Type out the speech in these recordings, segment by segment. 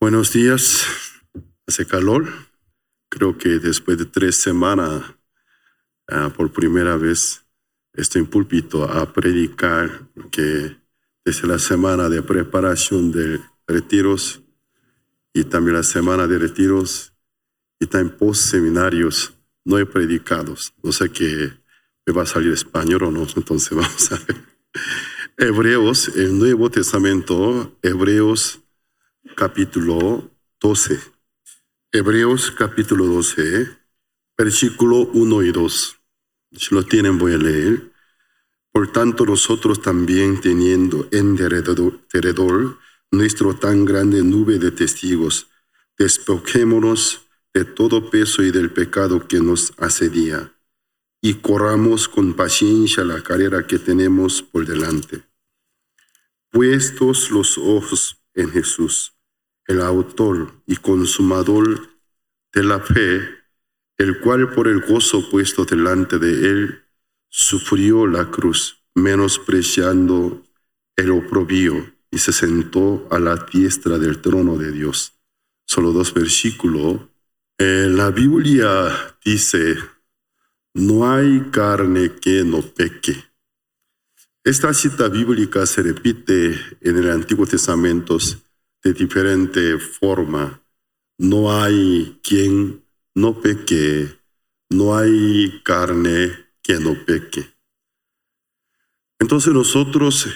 Buenos días. Hace calor. Creo que después de 3 semanas, por primera vez, estoy en púlpito a predicar, que desde la semana de preparación de retiros y también la semana de retiros y también post-seminarios no he predicado. No sé qué me va a salir español o no, entonces vamos a ver. Hebreos, el Nuevo Testamento, Hebreos capítulo 12. Hebreos capítulo 12, versículo 1 y 2. Si lo tienen voy a leer. Por tanto nosotros también, teniendo en derredor nuestro tan grande nube de testigos, despojémonos de todo peso y del pecado que nos asedia, y corramos con paciencia la carrera que tenemos por delante. Puestos los ojos en Jesús, el autor y consumador de la fe, el cual por el gozo puesto delante de él, sufrió la cruz, menospreciando el oprobio, y se sentó a la diestra del trono de Dios. Solo 2 versículos. La Biblia dice, no hay carne que no peque. Esta cita bíblica se repite en el Antiguo Testamento de diferente forma. No hay quien no peque, no hay carne que no peque. Entonces nosotros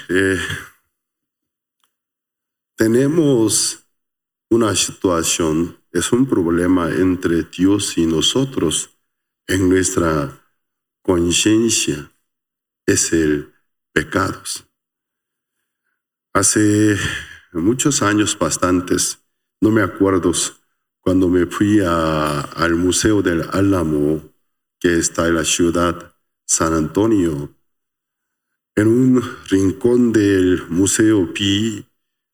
tenemos una situación, es un problema entre Dios y nosotros en nuestra conciencia, es el pecado. Hace muchos años, bastantes, no me acuerdo, cuando me fui al Museo del Álamo, que está en la ciudad San Antonio, en un rincón del museo vi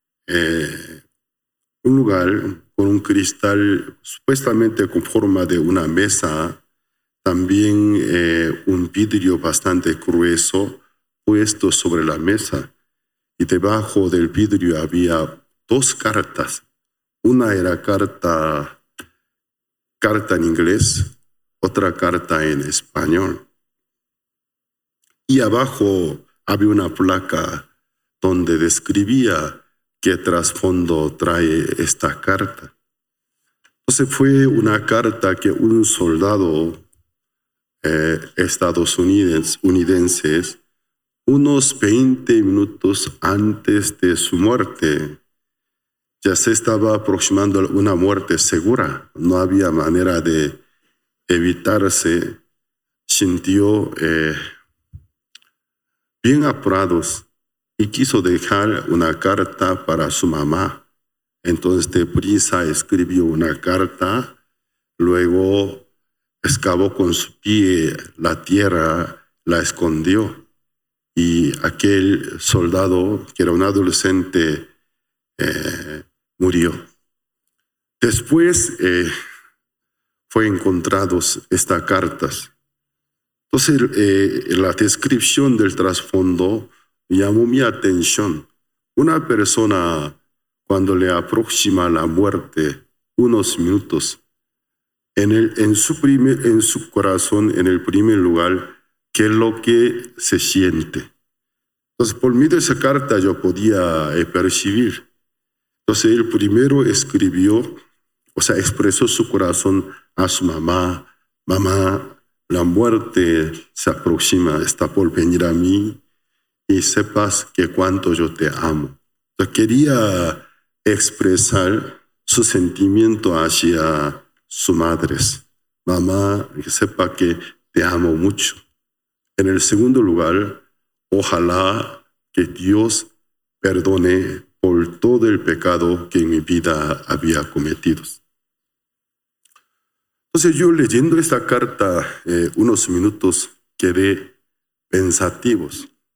un lugar con un cristal supuestamente con forma de una mesa, también un vidrio bastante grueso puesto sobre la mesa, y debajo del vidrio había 2 cartas. Una era carta en inglés, otra carta en español. Y abajo había una placa donde describía qué trasfondo trae esta carta. Entonces fue una carta que un soldado estadounidense, unos 20 minutos antes de su muerte, ya se estaba aproximando a una muerte segura. No había manera de evitarse. Sintió bien apurados y quiso dejar una carta para su mamá. Entonces deprisa escribió una carta, luego excavó con su pie la tierra, la escondió, y aquel soldado, que era un adolescente, murió. Después fue encontrados estas cartas. Entonces la descripción del trasfondo llamó mi atención. Una persona, cuando le aproxima la muerte, unos minutos, en su corazón, en el primer lugar, ¿qué es lo que se siente? Entonces, por medio de esa carta yo podía percibir. Entonces, él primero expresó su corazón a su mamá. Mamá, la muerte se aproxima, está por venir a mí, y sepas que cuánto yo te amo. Entonces, quería expresar su sentimiento hacia sus madres. Mamá, que sepa que te amo mucho. En el segundo lugar, ojalá que Dios perdone por todo el pecado que en mi vida había cometido. Entonces yo, leyendo esta carta unos minutos, quedé pensativo.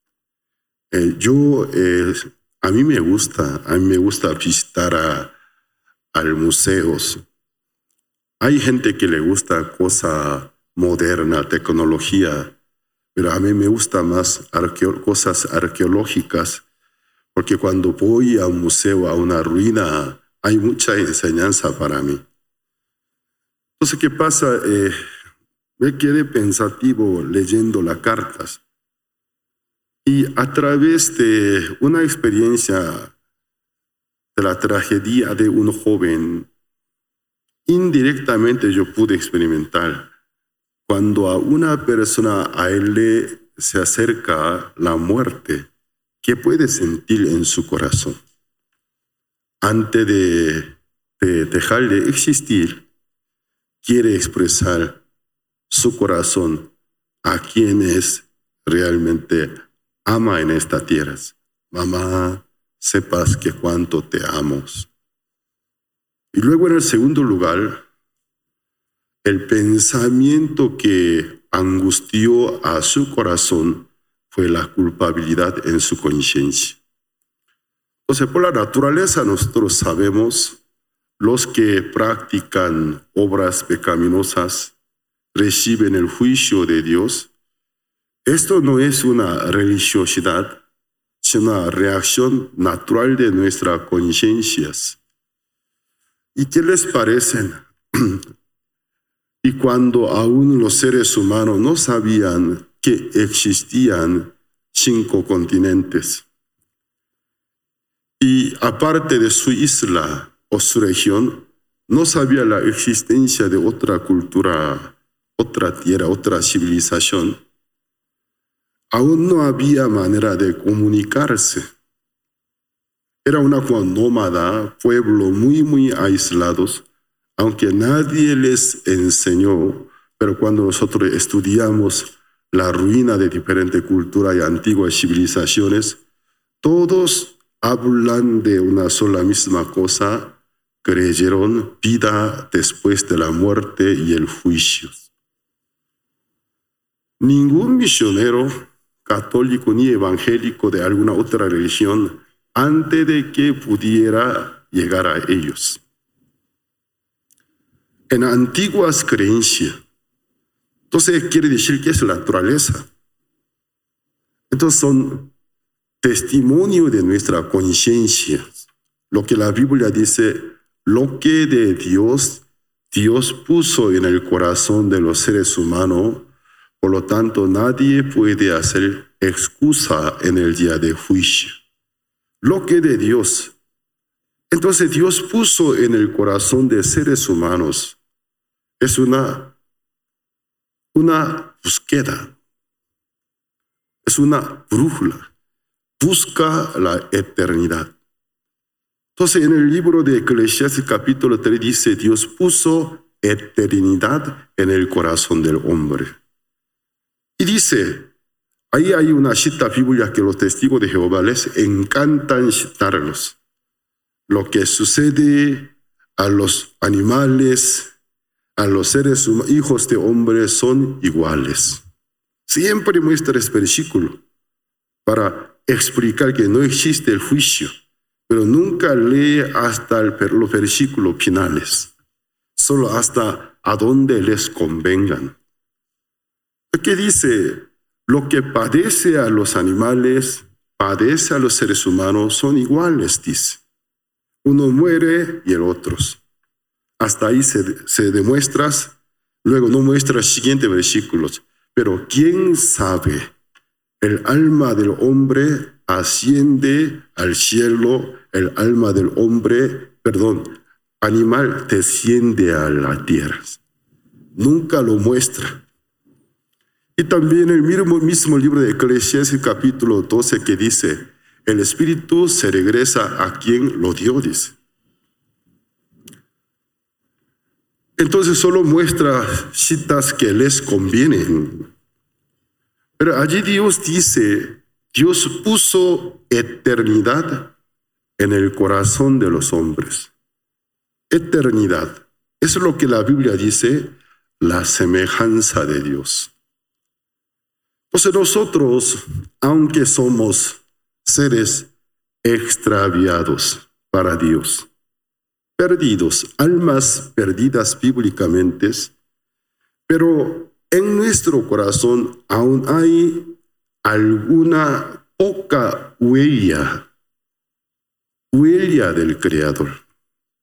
A mí me gusta visitar al museos. Hay gente que le gusta cosa moderna, tecnología, pero a mí me gusta más cosas arqueológicas, porque cuando voy a un museo, a una ruina, hay mucha enseñanza para mí. Entonces, ¿qué pasa? Me quedé pensativo leyendo las cartas. Y a través de una experiencia de la tragedia de un joven, indirectamente yo pude experimentar cuando a una persona a él se acerca la muerte, ¿qué puede sentir en su corazón? Antes de dejar de existir, quiere expresar su corazón a quienes realmente ama en esta tierra. Mamá, sepas que cuánto te amo. Y luego en el segundo lugar, el pensamiento que angustió a su corazón fue la culpabilidad en su conciencia. Entonces, por la naturaleza nosotros sabemos, los que practican obras pecaminosas reciben el juicio de Dios. Esto no es una religiosidad, sino una reacción natural de nuestras conciencias. ¿Y qué les parece? Y cuando aún los seres humanos no sabían que existían 5 continentes, y aparte de su isla o su región, no sabía la existencia de otra cultura, otra tierra, otra civilización, aún no había manera de comunicarse. Era una nómada, pueblo muy aislados, aunque nadie les enseñó, pero cuando nosotros estudiamos la ruina de diferentes culturas y antiguas civilizaciones, todos hablan de una sola misma cosa: creyeron vida después de la muerte y el juicio. Ningún misionero católico ni evangélico de alguna otra religión antes de que pudiera llegar a ellos. En antiguas creencias, entonces quiere decir que es la naturaleza. Entonces son testimonio de nuestra conciencia. Lo que la Biblia dice, lo que de Dios puso en el corazón de los seres humanos, por lo tanto nadie puede hacer excusa en el día de juicio. Lo que de Dios. Entonces Dios puso en el corazón de seres humanos es una búsqueda, es una brújula, busca la eternidad. Entonces en el libro de Eclesiastés capítulo 3 dice, Dios puso eternidad en el corazón del hombre. Y dice, ahí hay una cita bíblica que los testigos de Jehová les encantan citarlos. Lo que sucede a los animales, a los seres humanos, hijos de hombres, son iguales. Siempre muestra este versículo para explicar que no existe el juicio, pero nunca lee hasta los versículos finales, solo hasta a donde les convengan. ¿Qué dice? Lo que padece a los animales, padece a los seres humanos, son iguales, dice. Uno muere y el otro. Hasta ahí se demuestra, luego no muestra los siguientes versículos. Pero ¿quién sabe? El alma del hombre asciende al cielo, el alma del animal desciende a la tierra. Nunca lo muestra. Y también el mismo libro de Eclesiastés capítulo 12 que dice, el espíritu se regresa a quien lo dio, dice. Entonces solo muestra citas que les convienen. Pero allí Dios dice, Dios puso eternidad en el corazón de los hombres. Eternidad. Es lo que la Biblia dice, la semejanza de Dios. Entonces nosotros, aunque somos seres extraviados para Dios, perdidos, almas perdidas bíblicamente, pero en nuestro corazón aún hay alguna poca huella del Creador.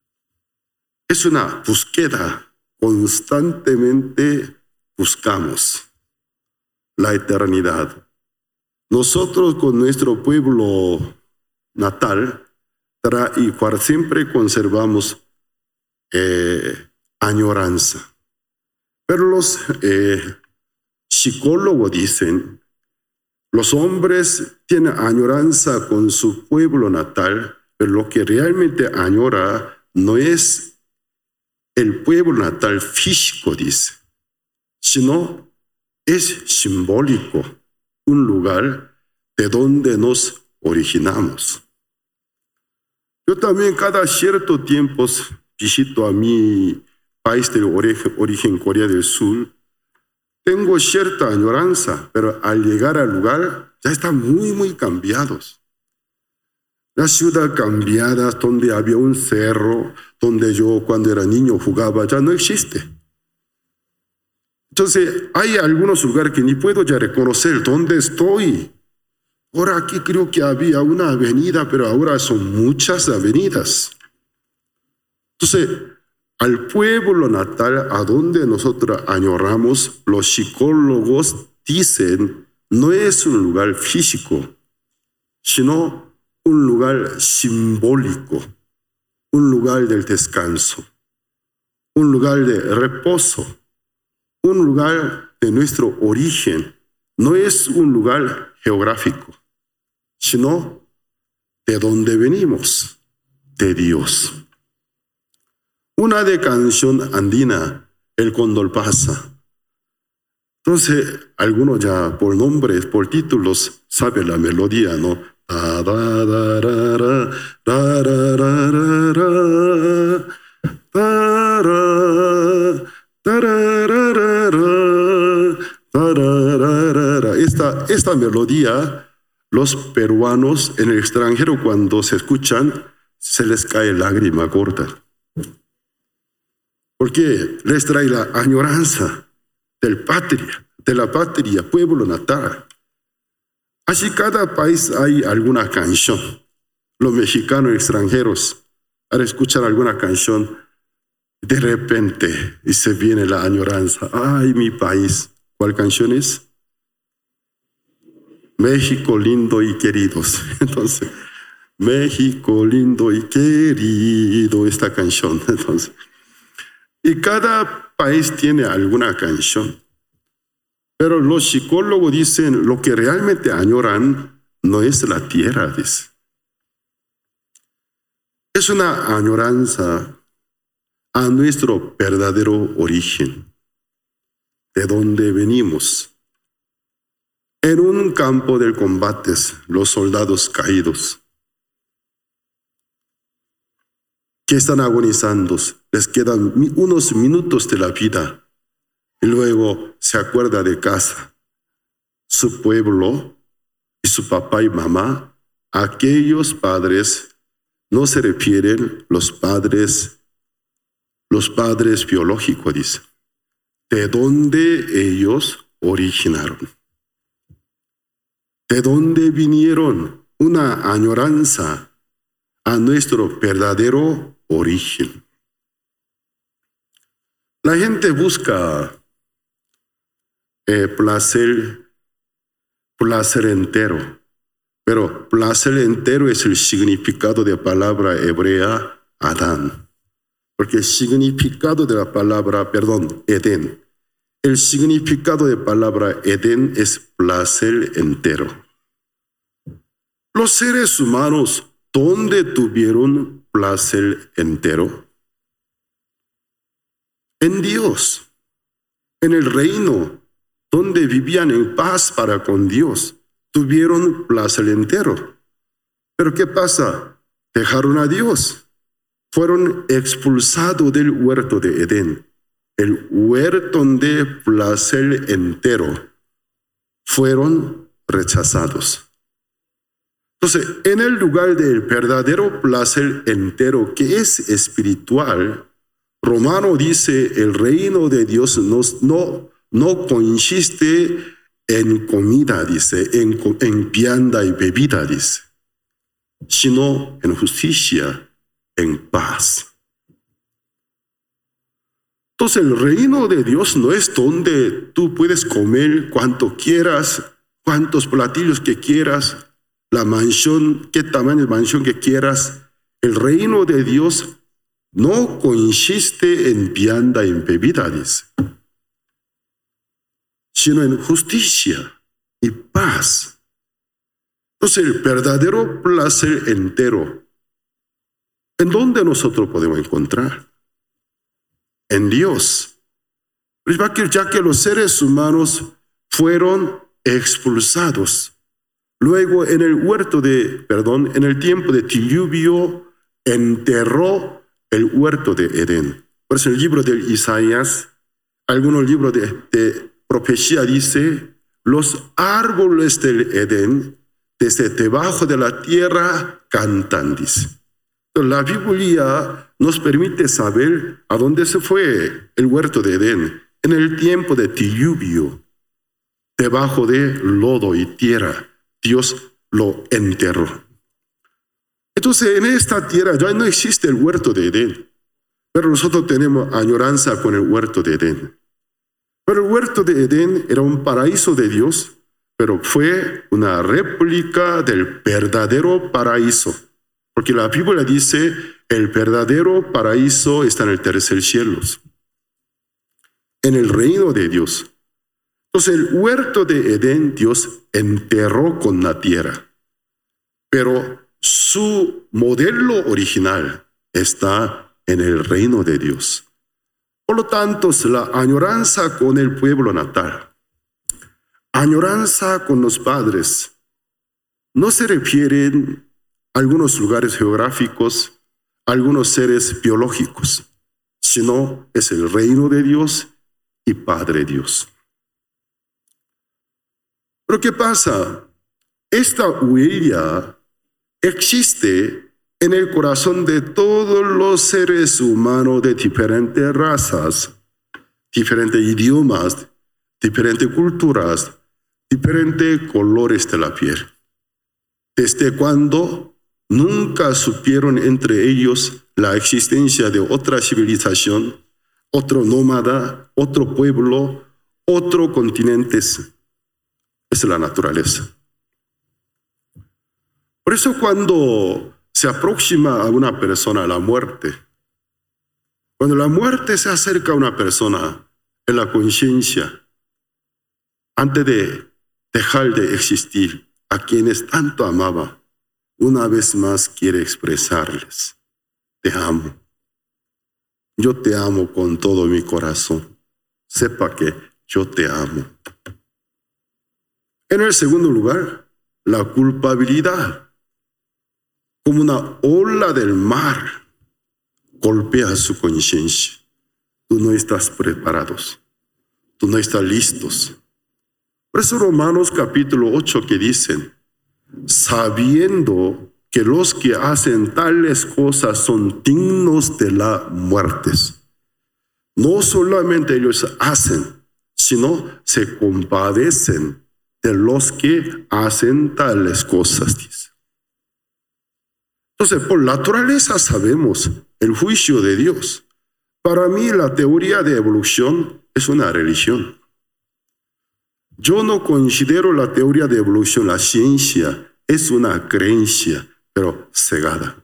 es una búsqueda. Constantemente buscamos la eternidad. Nosotros con nuestro pueblo natal y cual siempre conservamos añoranza. Pero los psicólogos dicen, los hombres tienen añoranza con su pueblo natal, pero lo que realmente añora no es el pueblo natal físico, dice, sino es simbólico, un lugar de donde nos originamos. Yo también cada cierto tiempo visito a mi país de origen, Corea del Sur. Tengo cierta añoranza, pero al llegar al lugar ya están muy cambiados. La ciudad cambiada, donde había un cerro, donde yo cuando era niño jugaba, ya no existe. Entonces hay algunos lugares que ni puedo ya reconocer dónde estoy. Ahora aquí creo que había una avenida, pero ahora son muchas avenidas. Entonces, al pueblo natal, a donde nosotros añoramos, los psicólogos dicen, no es un lugar físico, sino un lugar simbólico, un lugar del descanso, un lugar de reposo, un lugar de nuestro origen. No es un lugar geográfico, sino de donde venimos, de Dios. Una de canción andina, El Cóndor pasa. Entonces, algunos ya por nombres, por títulos, saben la melodía, ¿no? Esta melodía, los peruanos en el extranjero cuando se escuchan, se les cae lágrima gorda. Porque les trae la añoranza de la patria, pueblo natal. Así cada país hay alguna canción. Los mexicanos extranjeros, al escuchar alguna canción, de repente y se viene la añoranza. ¡Ay, mi país! ¿Cuál canción es? México lindo y queridos. Entonces, México lindo y querido, esta canción. Entonces, y cada país tiene alguna canción. Pero los psicólogos dicen, lo que realmente añoran no es la tierra, dice. Es una añoranza a nuestro verdadero origen, de donde venimos. En un campo de combates, los soldados caídos, que están agonizando, les quedan unos minutos de la vida y luego se acuerda de casa, su pueblo y su papá y mamá. Aquellos padres no se refieren los padres biológicos, dice, de dónde ellos originaron, de dónde vinieron, una añoranza a nuestro verdadero origen. La gente busca placer entero, pero placer entero es el significado de la palabra hebrea Adán, porque el significado de la palabra, Edén, el significado de la palabra Edén es placer entero. Los seres humanos, ¿dónde tuvieron placer entero? En Dios, en el reino, donde vivían en paz para con Dios, tuvieron placer entero. Pero ¿qué pasa? Dejaron a Dios. Fueron expulsados del huerto de Edén, el huerto de placer entero. Fueron rechazados. Entonces, en el lugar del verdadero placer entero, que es espiritual, Romano dice, el reino de Dios no consiste en comida, dice, en vianda y bebida, dice, sino en justicia, en paz. Entonces el reino de Dios no es donde tú puedes comer cuanto quieras, cuantos platillos que quieras, la mansión, qué tamaño de mansión que quieras. El reino de Dios no consiste en vianda y en bebida, dice, sino en justicia y paz. Entonces el verdadero placer entero, ¿en dónde nosotros podemos encontrar? En Dios. Ya que los seres humanos fueron expulsados. Luego en el tiempo de diluvio enterró el huerto de Edén. Por eso en el libro de Isaías, algunos libros de profecía dice, los árboles del Edén desde debajo de la tierra cantan, dice. La Biblia nos permite saber a dónde se fue el huerto de Edén en el tiempo de diluvio. Debajo de lodo y tierra, Dios lo enterró. Entonces, en esta tierra ya no existe el huerto de Edén, pero nosotros tenemos añoranza con el huerto de Edén. Pero el huerto de Edén era un paraíso de Dios, pero fue una réplica del verdadero paraíso. Porque la Biblia dice, el verdadero paraíso está en el tercer cielo, en el reino de Dios. Entonces el huerto de Edén Dios enterró con la tierra, pero su modelo original está en el reino de Dios. Por lo tanto, la añoranza con el pueblo natal, añoranza con los padres, no se refieren a algunos lugares geográficos, a algunos seres biológicos, sino es el reino de Dios y Padre Dios. Pero ¿qué pasa? Esta huella existe en el corazón de todos los seres humanos de diferentes razas, diferentes idiomas, diferentes culturas, diferentes colores de la piel. ¿Desde cuando nunca supieron entre ellos la existencia de otra civilización, otro nómada, otro pueblo, otro continente? Es la naturaleza. Por eso cuando se aproxima a una persona la muerte, cuando la muerte se acerca a una persona en la conciencia, antes de dejar de existir, a quienes tanto amaba, una vez más quiere expresarles, te amo. Yo te amo con todo mi corazón. Sepa que yo te amo. En el segundo lugar, la culpabilidad, como una ola del mar, golpea su conciencia. Tú no estás preparados. Tú no estás listos. Por eso Romanos capítulo 8 que dicen, sabiendo que los que hacen tales cosas son dignos de la muerte. No solamente ellos hacen, sino se compadecen de los que hacen tales cosas, dice. Entonces, por naturaleza sabemos el juicio de Dios. Para mí, la teoría de evolución es una religión. Yo no considero la teoría de evolución, la ciencia, es una creencia, pero cegada.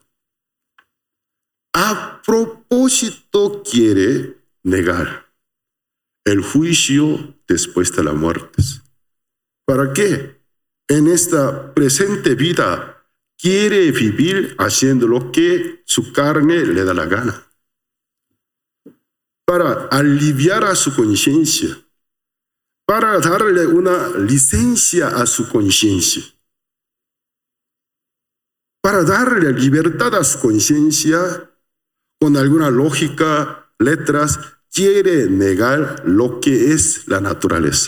A propósito quiere negar el juicio después de la muerte. ¿Para qué? En esta presente vida quiere vivir haciendo lo que su carne le da la gana. Para aliviar a su conciencia, para darle una licencia a su conciencia, para darle libertad a su conciencia, con alguna lógica, letras, quiere negar lo que es la naturaleza.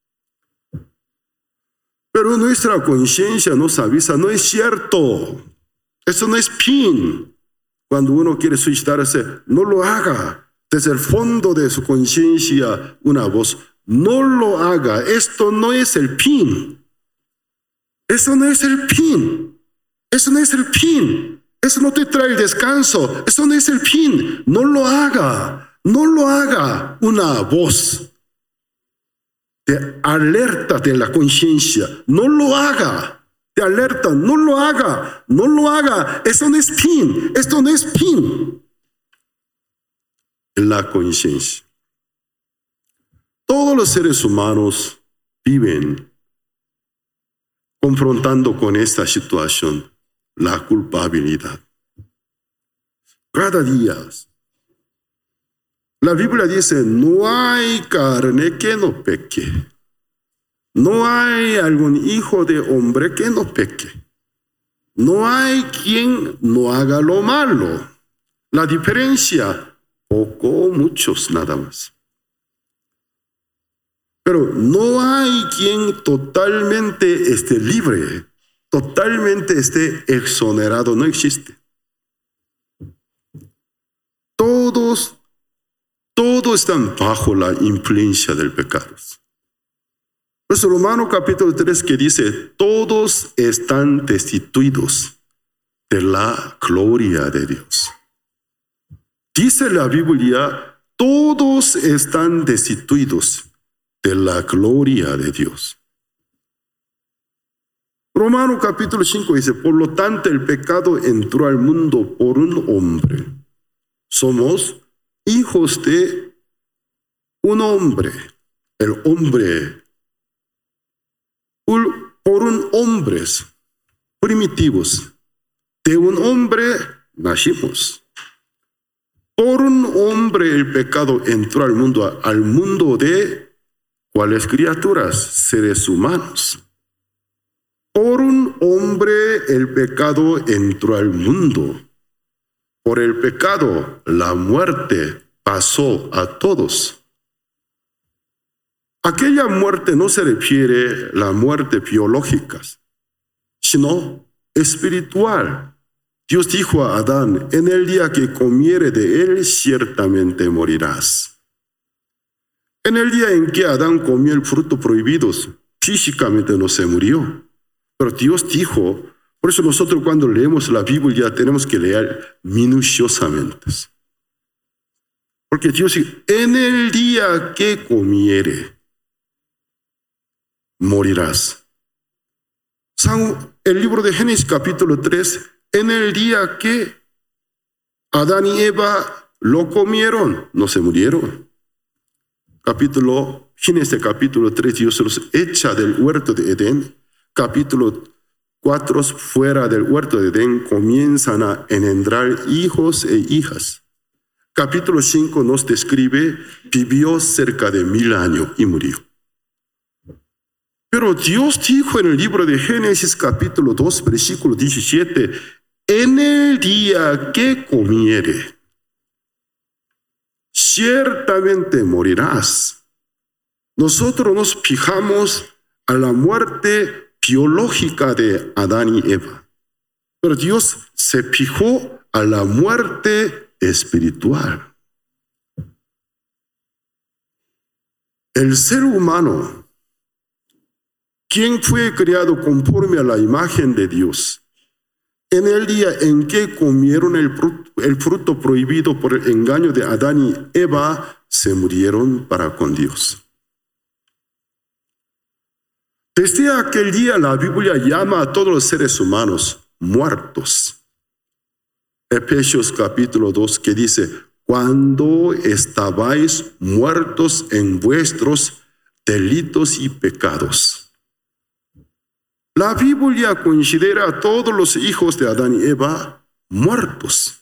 Pero nuestra conciencia nos avisa, no es cierto, eso no es fin. Cuando uno quiere suicidarse, no lo haga. Desde el fondo de su conciencia, una voz, no lo haga, esto no es el fin. Eso no es el fin. Eso no es el fin. Eso no te trae descanso. Eso no es el fin. No lo haga. No lo haga una voz de alerta de la conciencia. No lo haga. De alerta, no lo haga. No lo haga. Esto no es fin. Esto no es fin. En la conciencia. Todos los seres humanos viven confrontando con esta situación la culpabilidad. Cada día. La Biblia dice, no hay carne que no peque. No hay algún hijo de hombre que no peque. No hay quien no haga lo malo. La diferencia, poco, muchos nada más. Pero no hay quien totalmente esté libre, totalmente esté exonerado, no existe. Todos están bajo la influencia del pecado. Pues Romanos capítulo 3 que dice, todos están destituidos de la gloria de Dios. Dice la Biblia, todos están destituidos de la gloria de Dios. Romanos capítulo 5 dice, por lo tanto el pecado entró al mundo por un hombre. Somos hijos de un hombre. El hombre, por un hombres primitivos. De un hombre nacimos. Por un hombre el pecado entró al mundo de ¿cuáles criaturas? Seres humanos. Por un hombre el pecado entró al mundo. Por el pecado la muerte pasó a todos. Aquella muerte no se refiere a la muerte biológica, sino espiritual. Dios dijo a Adán, en el día que comiere de él, ciertamente morirás. En el día en que Adán comió el fruto prohibido, físicamente no se murió. Pero Dios dijo, por eso nosotros cuando leemos la Biblia tenemos que leer minuciosamente. Porque Dios dijo, en el día que comiere, morirás. El libro de Génesis capítulo 3, en el día que Adán y Eva lo comieron, no se murieron. Génesis capítulo 3, Dios los echa del huerto de Edén. Capítulo 4, fuera del huerto de Edén, comienzan a engendrar hijos e hijas. Capítulo 5 nos describe, vivió cerca de 1000 años y murió. Pero Dios dijo en el libro de Génesis capítulo 2, versículo 17, en el día que comiere, ciertamente morirás. Nosotros nos fijamos a la muerte biológica de Adán y Eva, pero Dios se fijó a la muerte espiritual. El ser humano, quien fue creado conforme a la imagen de Dios, en el día en que comieron el fruto prohibido por el engaño de Adán y Eva, se murieron para con Dios. Desde aquel día la Biblia llama a todos los seres humanos muertos. Efesios capítulo 2 que dice, cuando estabais muertos en vuestros delitos y pecados. La Biblia considera a todos los hijos de Adán y Eva muertos.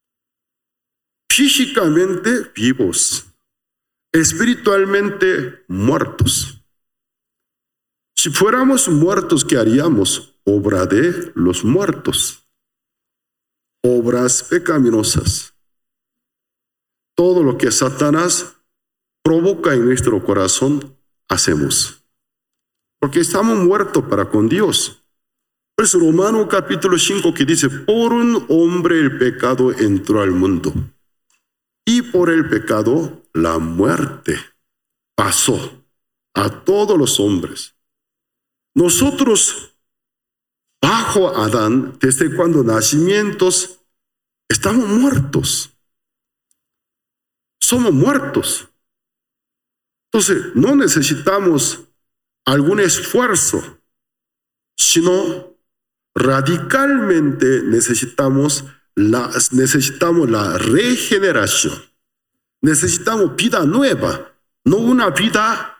Físicamente vivos, espiritualmente muertos. Si fuéramos muertos, ¿qué haríamos? Obra de los muertos. Obras pecaminosas. Todo lo que Satanás provoca en nuestro corazón, hacemos. Porque estamos muertos para con Dios. Por eso Romanos capítulo 5 que dice, por un hombre el pecado entró al mundo. Y por el pecado la muerte pasó a todos los hombres. Nosotros, bajo Adán, desde cuando nacimientos, estamos muertos. somos muertos. Entonces, no necesitamos algún esfuerzo, sino radicalmente necesitamos la regeneración. Necesitamos vida nueva, no una vida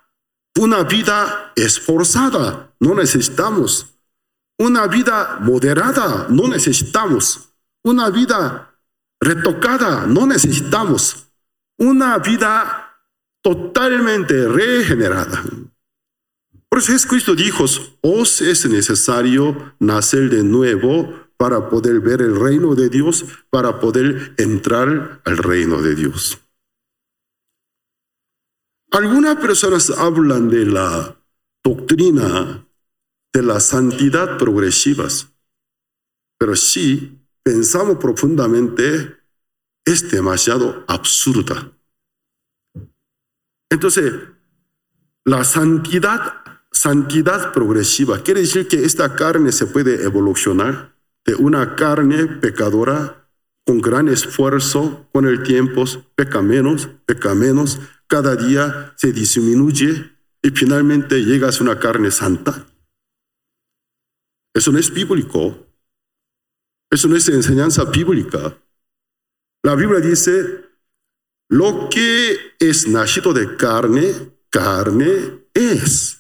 esforzada, no necesitamos. Una vida moderada, no necesitamos. Una vida retocada, no necesitamos. Una vida totalmente regenerada. Por eso Jesucristo dijo, os es necesario nacer de nuevo para poder ver el reino de Dios, para poder entrar al reino de Dios. Algunas personas hablan de la doctrina de la santidad progresiva, pero si pensamos profundamente, es demasiado absurda. Entonces, la santidad progresiva quiere decir que esta carne se puede evolucionar de una carne pecadora con gran esfuerzo, con el tiempo peca menos, cada día se disminuye y finalmente llegas a una carne santa. Eso no es bíblico. Eso no es enseñanza bíblica. La Biblia dice, lo que es nacido de carne, carne es.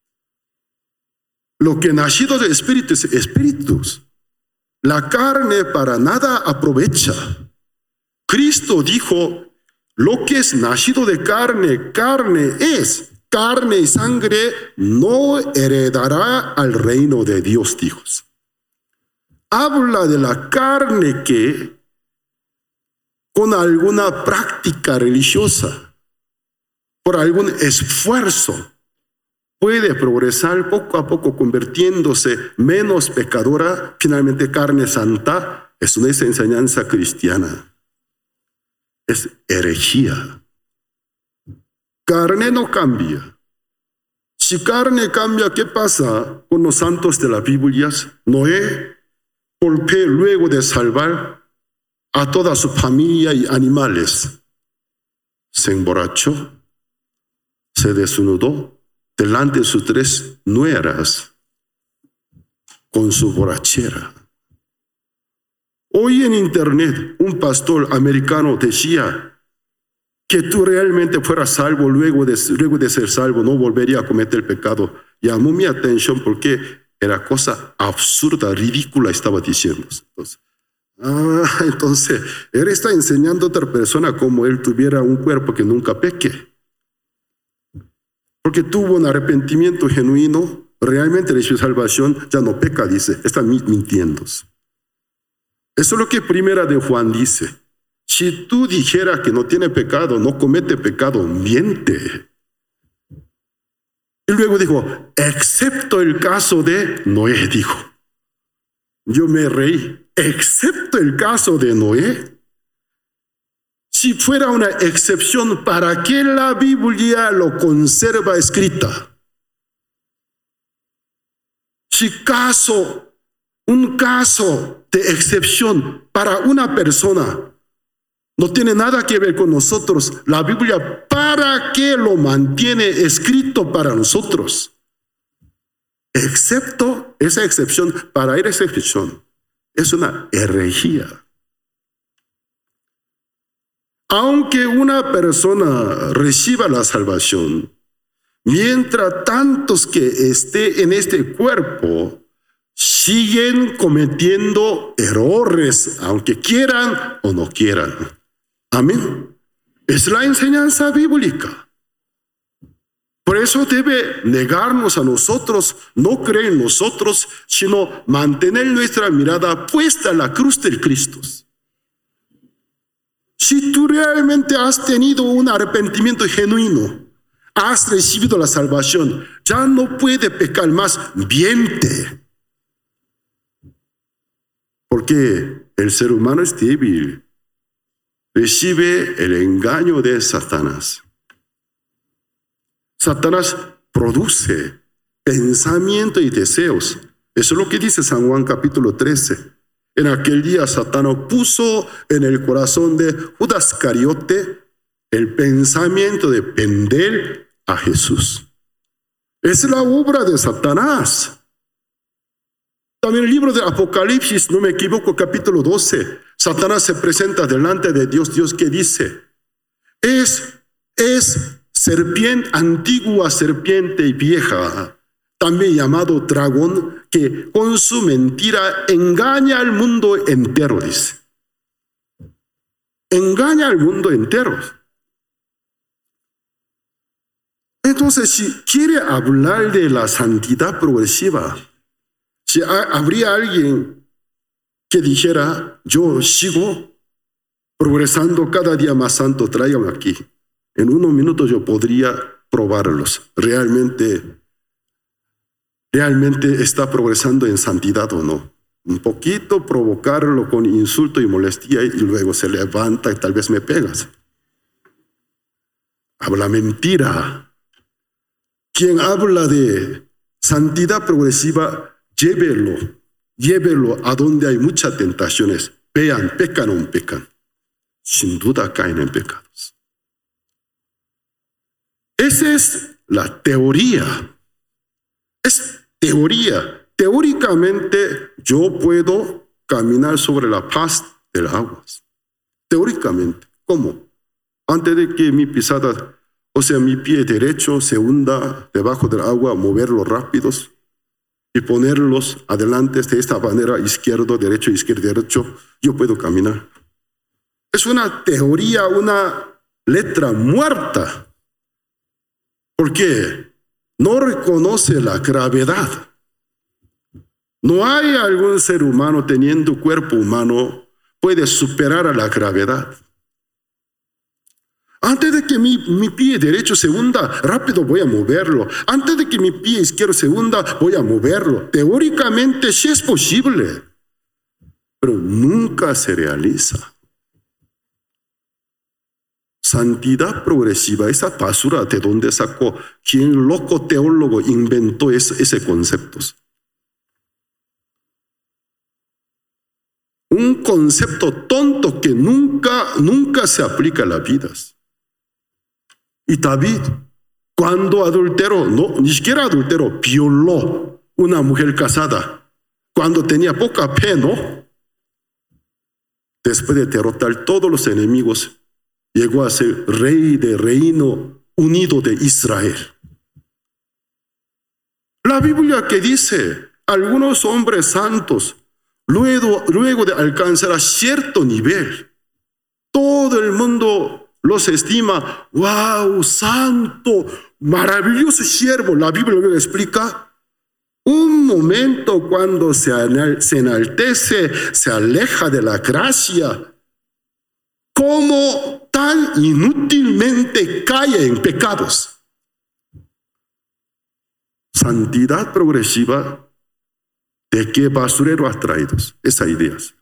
Lo que nacido de espíritu es espíritus. La carne para nada aprovecha. Cristo dijo, lo que es nacido de carne, carne es. Carne y sangre no heredará al reino de Dios, dijo. Habla de la carne que con alguna práctica religiosa, por algún esfuerzo, puede progresar poco a poco convirtiéndose menos pecadora, finalmente carne santa. Eso no es enseñanza cristiana. Es herejía. Carne no cambia. Si carne cambia, ¿qué pasa con los santos de las Biblias? Noé, por fe, luego de salvar a toda su familia y animales, se emborrachó, se desnudó delante de sus 3 nueras con su borrachera. Hoy en internet un pastor americano decía que tú realmente fueras salvo, luego de ser salvo no volvería a cometer pecado. Llamó mi atención porque era cosa absurda, ridícula estaba diciendo. Entonces él está enseñando a otra persona como él tuviera un cuerpo que nunca peque. Porque tuvo un arrepentimiento genuino, realmente recibió salvación, ya no peca, dice. Está mintiendo. Eso es lo que Primera de Juan dice. Si tú dijeras que no tiene pecado, no comete pecado, miente. Y luego dijo, excepto el caso de Noé, dijo. Yo me reí, excepto el caso de Noé. Si fuera una excepción, ¿para qué la Biblia lo conserva escrita? Si un caso de excepción para una persona no tiene nada que ver con nosotros, la Biblia, ¿para qué lo mantiene escrito para nosotros? Excepto esa excepción, para esa excepción, es una herejía. Aunque una persona reciba la salvación, mientras tantos que esté en este cuerpo, siguen cometiendo errores, aunque quieran o no quieran. Amén. Es la enseñanza bíblica. Por eso debe negarnos a nosotros, no creer en nosotros, sino mantener nuestra mirada puesta en la cruz de Cristo. Si tú realmente has tenido un arrepentimiento genuino, has recibido la salvación, ya no puede pecar más, miente. Porque el ser humano es débil. Recibe el engaño de Satanás. Satanás produce pensamiento y deseos. Eso es lo que dice San Juan capítulo 13. En aquel día Satanás puso en el corazón de Judas Iscariote el pensamiento de vender a Jesús. Es la obra de Satanás. También el libro de Apocalipsis, no me equivoco, capítulo 12, Satanás se presenta delante de Dios. Dios que dice, es serpiente, antigua serpiente vieja, también llamado dragón, que con su mentira engaña al mundo entero, dice. Engaña al mundo entero. Entonces, si quiere hablar de la santidad progresiva, si habría alguien que dijera, yo sigo progresando cada día más santo, tráigame aquí. En unos minutos yo podría probarlos. ¿Realmente está progresando en santidad o no? Un poquito provocarlo con insulto y molestia y luego se levanta y tal vez me pegas. Habla mentira. Quien habla de santidad progresiva, llévelo a donde hay muchas tentaciones. Vean, pecan o no pecan. Sin duda caen en pecados. Esa es la teoría. Es teoría. Teóricamente yo puedo caminar sobre la faz de las aguas. Teóricamente. ¿Cómo? Antes de que mi pisada, o sea, mi pie derecho se hunda debajo del agua, moverlos rápidos y ponerlos adelante de esta manera, izquierdo, derecho, yo puedo caminar. Es una teoría, una letra muerta. ¿Por qué? No reconoce la gravedad. No hay algún ser humano teniendo cuerpo humano puede superar a la gravedad. Antes de que mi pie derecho se hunda, rápido voy a moverlo. Antes de que mi pie izquierdo se hunda, voy a moverlo. Teóricamente sí es posible, pero nunca se realiza. Santidad progresiva, esa basura de dónde sacó, ¿quién loco teólogo inventó ese concepto? Un concepto tonto que nunca se aplica a las vidas. Y David, cuando adulteró, no, ni siquiera adulteró, violó una mujer casada, cuando tenía poca fe, ¿no? Después de derrotar todos los enemigos, llegó a ser rey del reino unido de Israel. La Biblia que dice, algunos hombres santos, luego de alcanzar a cierto nivel, todo el mundo los estima, wow, santo, maravilloso siervo. La Biblia lo explica. Un momento cuando se enaltece, se aleja de la gracia, ¿cómo tan inútilmente cae en pecados? Santidad progresiva, ¿de qué basurero has traído esas ideas?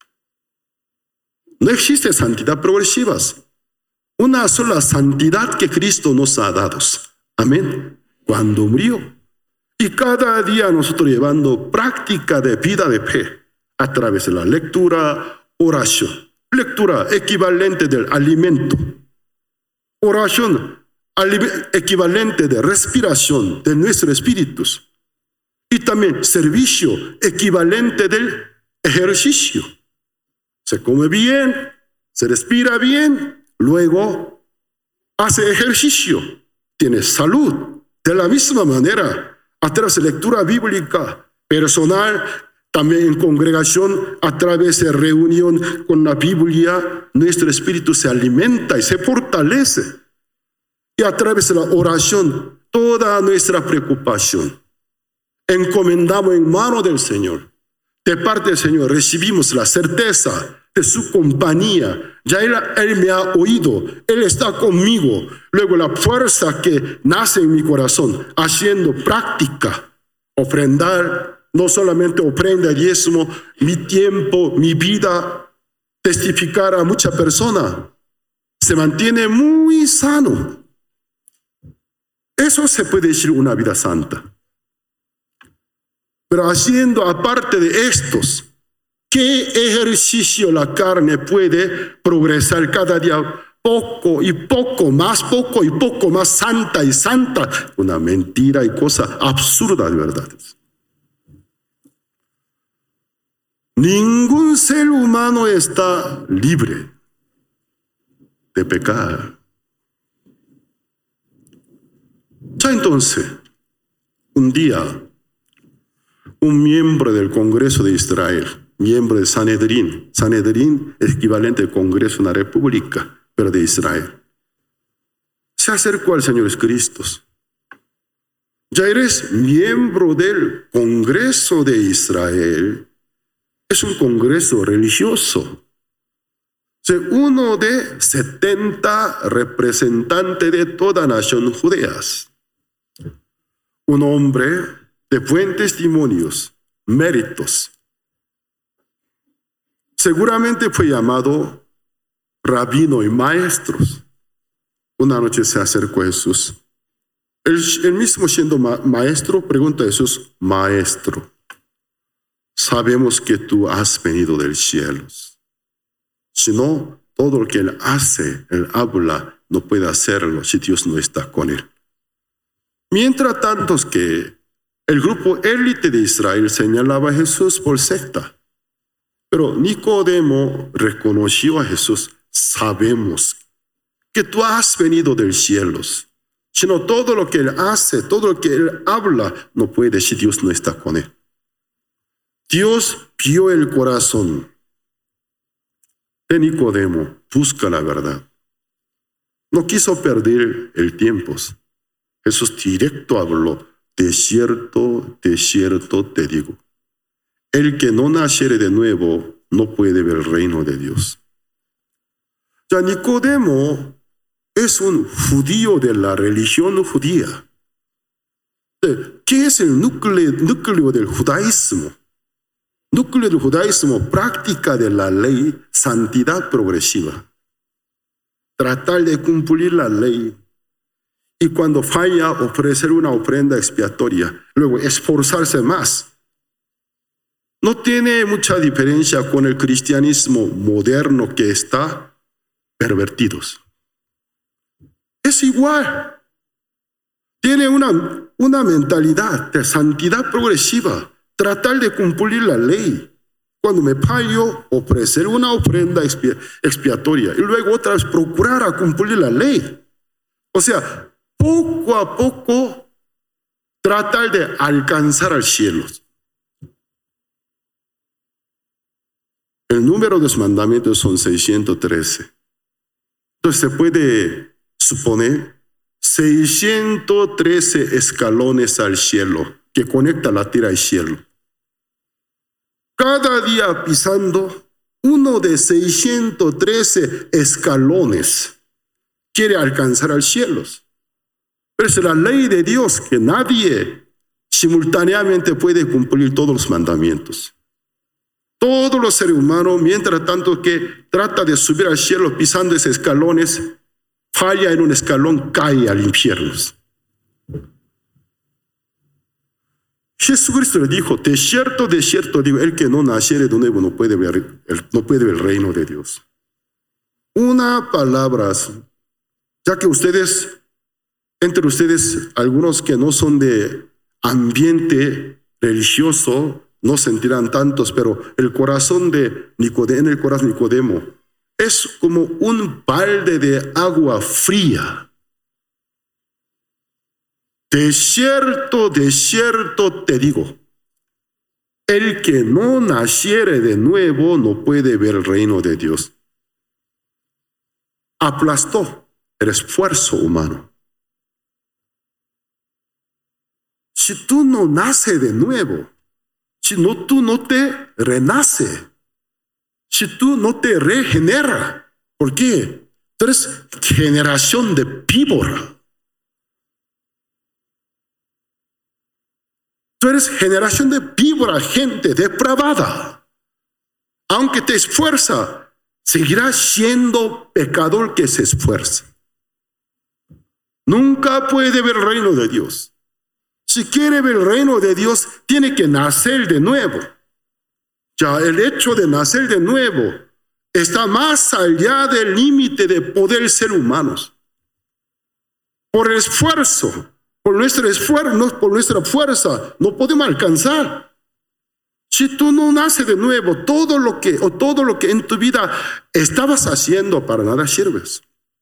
No existe santidad progresiva. Una sola santidad que Cristo nos ha dado. Amén. Cuando murió. Y cada día nosotros llevando práctica de vida de fe a través de la lectura, oración. Lectura equivalente del alimento. Oración equivalente de respiración de nuestros espíritus. Y también servicio equivalente del ejercicio. Se come bien, se respira bien, luego hace ejercicio, tiene salud. De la misma manera, a través de lectura bíblica personal, también en congregación, a través de reunión con la Biblia, nuestro espíritu se alimenta y se fortalece. Y a través de la oración, toda nuestra preocupación encomendamos en manos del Señor. De parte del Señor recibimos la certeza de su compañía. Ya él me ha oído, Él está conmigo. Luego la fuerza que nace en mi corazón, haciendo práctica, ofrendar, no solamente ofrenda, diezmo, mi tiempo, mi vida, testificar a muchas personas, se mantiene muy sano. Eso se puede decir una vida santa. Pero haciendo aparte de estos, ¿qué ejercicio la carne puede progresar cada día poco y poco más, santa y santa. Una mentira y cosa absurda de verdad. Ningún ser humano está libre de pecar. Ya entonces, un día, un miembro del Congreso de Israel, miembro de Sanedrín es equivalente al Congreso de una república, pero de Israel, se acercó al Señor Jesucristo. Ya eres miembro del Congreso de Israel. Es un congreso religioso. Uno de 70 representantes de toda nación judeas. Un hombre de buen testimonios, méritos. Seguramente fue llamado rabino y maestros. Una noche se acercó a Jesús. Él mismo siendo maestro, pregunta a Jesús, maestro, sabemos que tú has venido del cielo. Si no, todo lo que él hace, él habla, no puede hacerlo si Dios no está con él. Mientras tanto que el grupo élite de Israel señalaba a Jesús por secta. Pero Nicodemo reconoció a Jesús, sabemos que tú has venido del cielo. Sino todo lo que él hace, todo lo que él habla, no puede si Dios no está con él. Dios vio el corazón de Nicodemo, busca la verdad. No quiso perder el tiempo. Jesús directo habló, de cierto te digo, el que no naciere de nuevo no puede ver el reino de Dios. Ya Nicodemo es un judío de la religión judía. ¿Qué es el núcleo del judaísmo? Núcleo del judaísmo, práctica de la ley, santidad progresiva. Tratar de cumplir la ley. Y cuando falla, ofrecer una ofrenda expiatoria. Luego, esforzarse más. No tiene mucha diferencia con el cristianismo moderno que está pervertido. Es igual. Tiene una mentalidad de santidad progresiva. Tratar de cumplir la ley. Cuando me fallo, ofrecer una ofrenda expiatoria. Y luego otra vez procurar a cumplir la ley. O sea, poco a poco tratar de alcanzar al cielo. El número de los mandamientos son 613. Entonces se puede suponer 613 escalones al cielo que conecta la tierra al cielo. Cada día pisando uno de 613 escalones quiere alcanzar al cielo. Pero es la ley de Dios que nadie simultáneamente puede cumplir todos los mandamientos. Todos los seres humanos, mientras tanto que trata de subir al cielo pisando esos escalones, falla en un escalón, cae al infierno. Jesucristo le dijo, de cierto digo, el que no naciere de nuevo no puede ver el reino de Dios. Una palabra, ya que entre ustedes, algunos que no son de ambiente religioso, no sentirán tantos, pero el corazón de Nicodemo es como un balde de agua fría. De cierto te digo, el que no naciere de nuevo no puede ver el reino de Dios. Aplastó el esfuerzo humano. Si tú no naces de nuevo, tú no te renaces, si tú no te regeneras, ¿por qué? Tú eres generación de víbora. Tú eres generación de víbora, gente depravada. Aunque te esfuerza, seguirás siendo pecador que se esfuerza. Nunca puede ver el reino de Dios. Si quiere ver el reino de Dios, tiene que nacer de nuevo. Ya el hecho de nacer de nuevo está más allá del límite de poder ser humanos. Por el esfuerzo, por nuestra fuerza, no podemos alcanzar. Si tú no naces de nuevo, todo lo que en tu vida estabas haciendo, para nada sirves.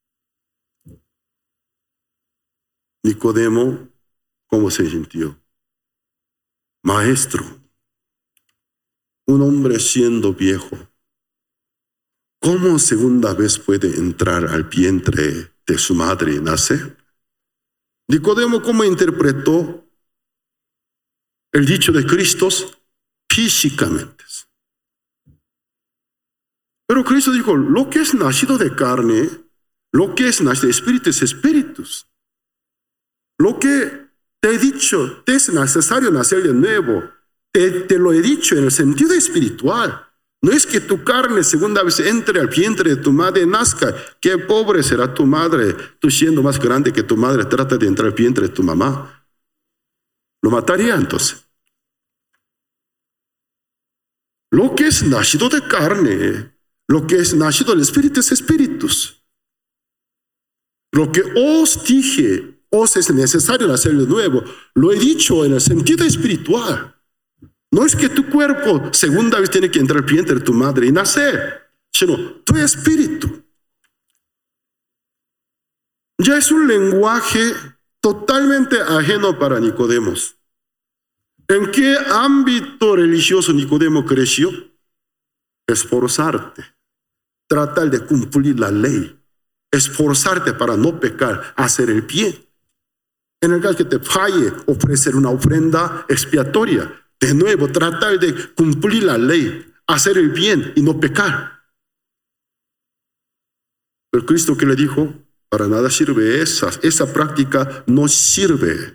Nicodemo, ¿cómo se sintió? Maestro, un hombre siendo viejo, ¿cómo segunda vez puede entrar al vientre de su madre y nacer? Nicodemo, ¿cómo interpretó el dicho de Cristo? Físicamente. Pero Cristo dijo, lo que es nacido de carne, lo que es nacido de espíritu es espíritus. Lo que te he dicho, te es necesario nacer de nuevo. Te lo he dicho en el sentido espiritual. No es que tu carne segunda vez entre al vientre de tu madre y nazca. Qué pobre será tu madre. Tú siendo más grande que tu madre, trata de entrar al vientre de tu mamá. Lo mataría entonces. Lo que es nacido de carne, lo que es nacido del espíritu es espíritus. Lo que os dije, os es necesario nacer de nuevo, lo he dicho en el sentido espiritual. No es que tu cuerpo segunda vez tiene que entrar al vientre de tu madre y nacer, sino tu espíritu. Ya es un lenguaje totalmente ajeno para Nicodemo. ¿En qué ámbito religioso Nicodemo creció? Esforzarte, tratar de cumplir la ley, esforzarte para no pecar, hacer el bien. En el caso que te falle, ofrecer una ofrenda expiatoria. De nuevo, tratar de cumplir la ley, hacer el bien y no pecar. Pero Cristo, ¿qué le dijo? Para nada sirve esa práctica no sirve.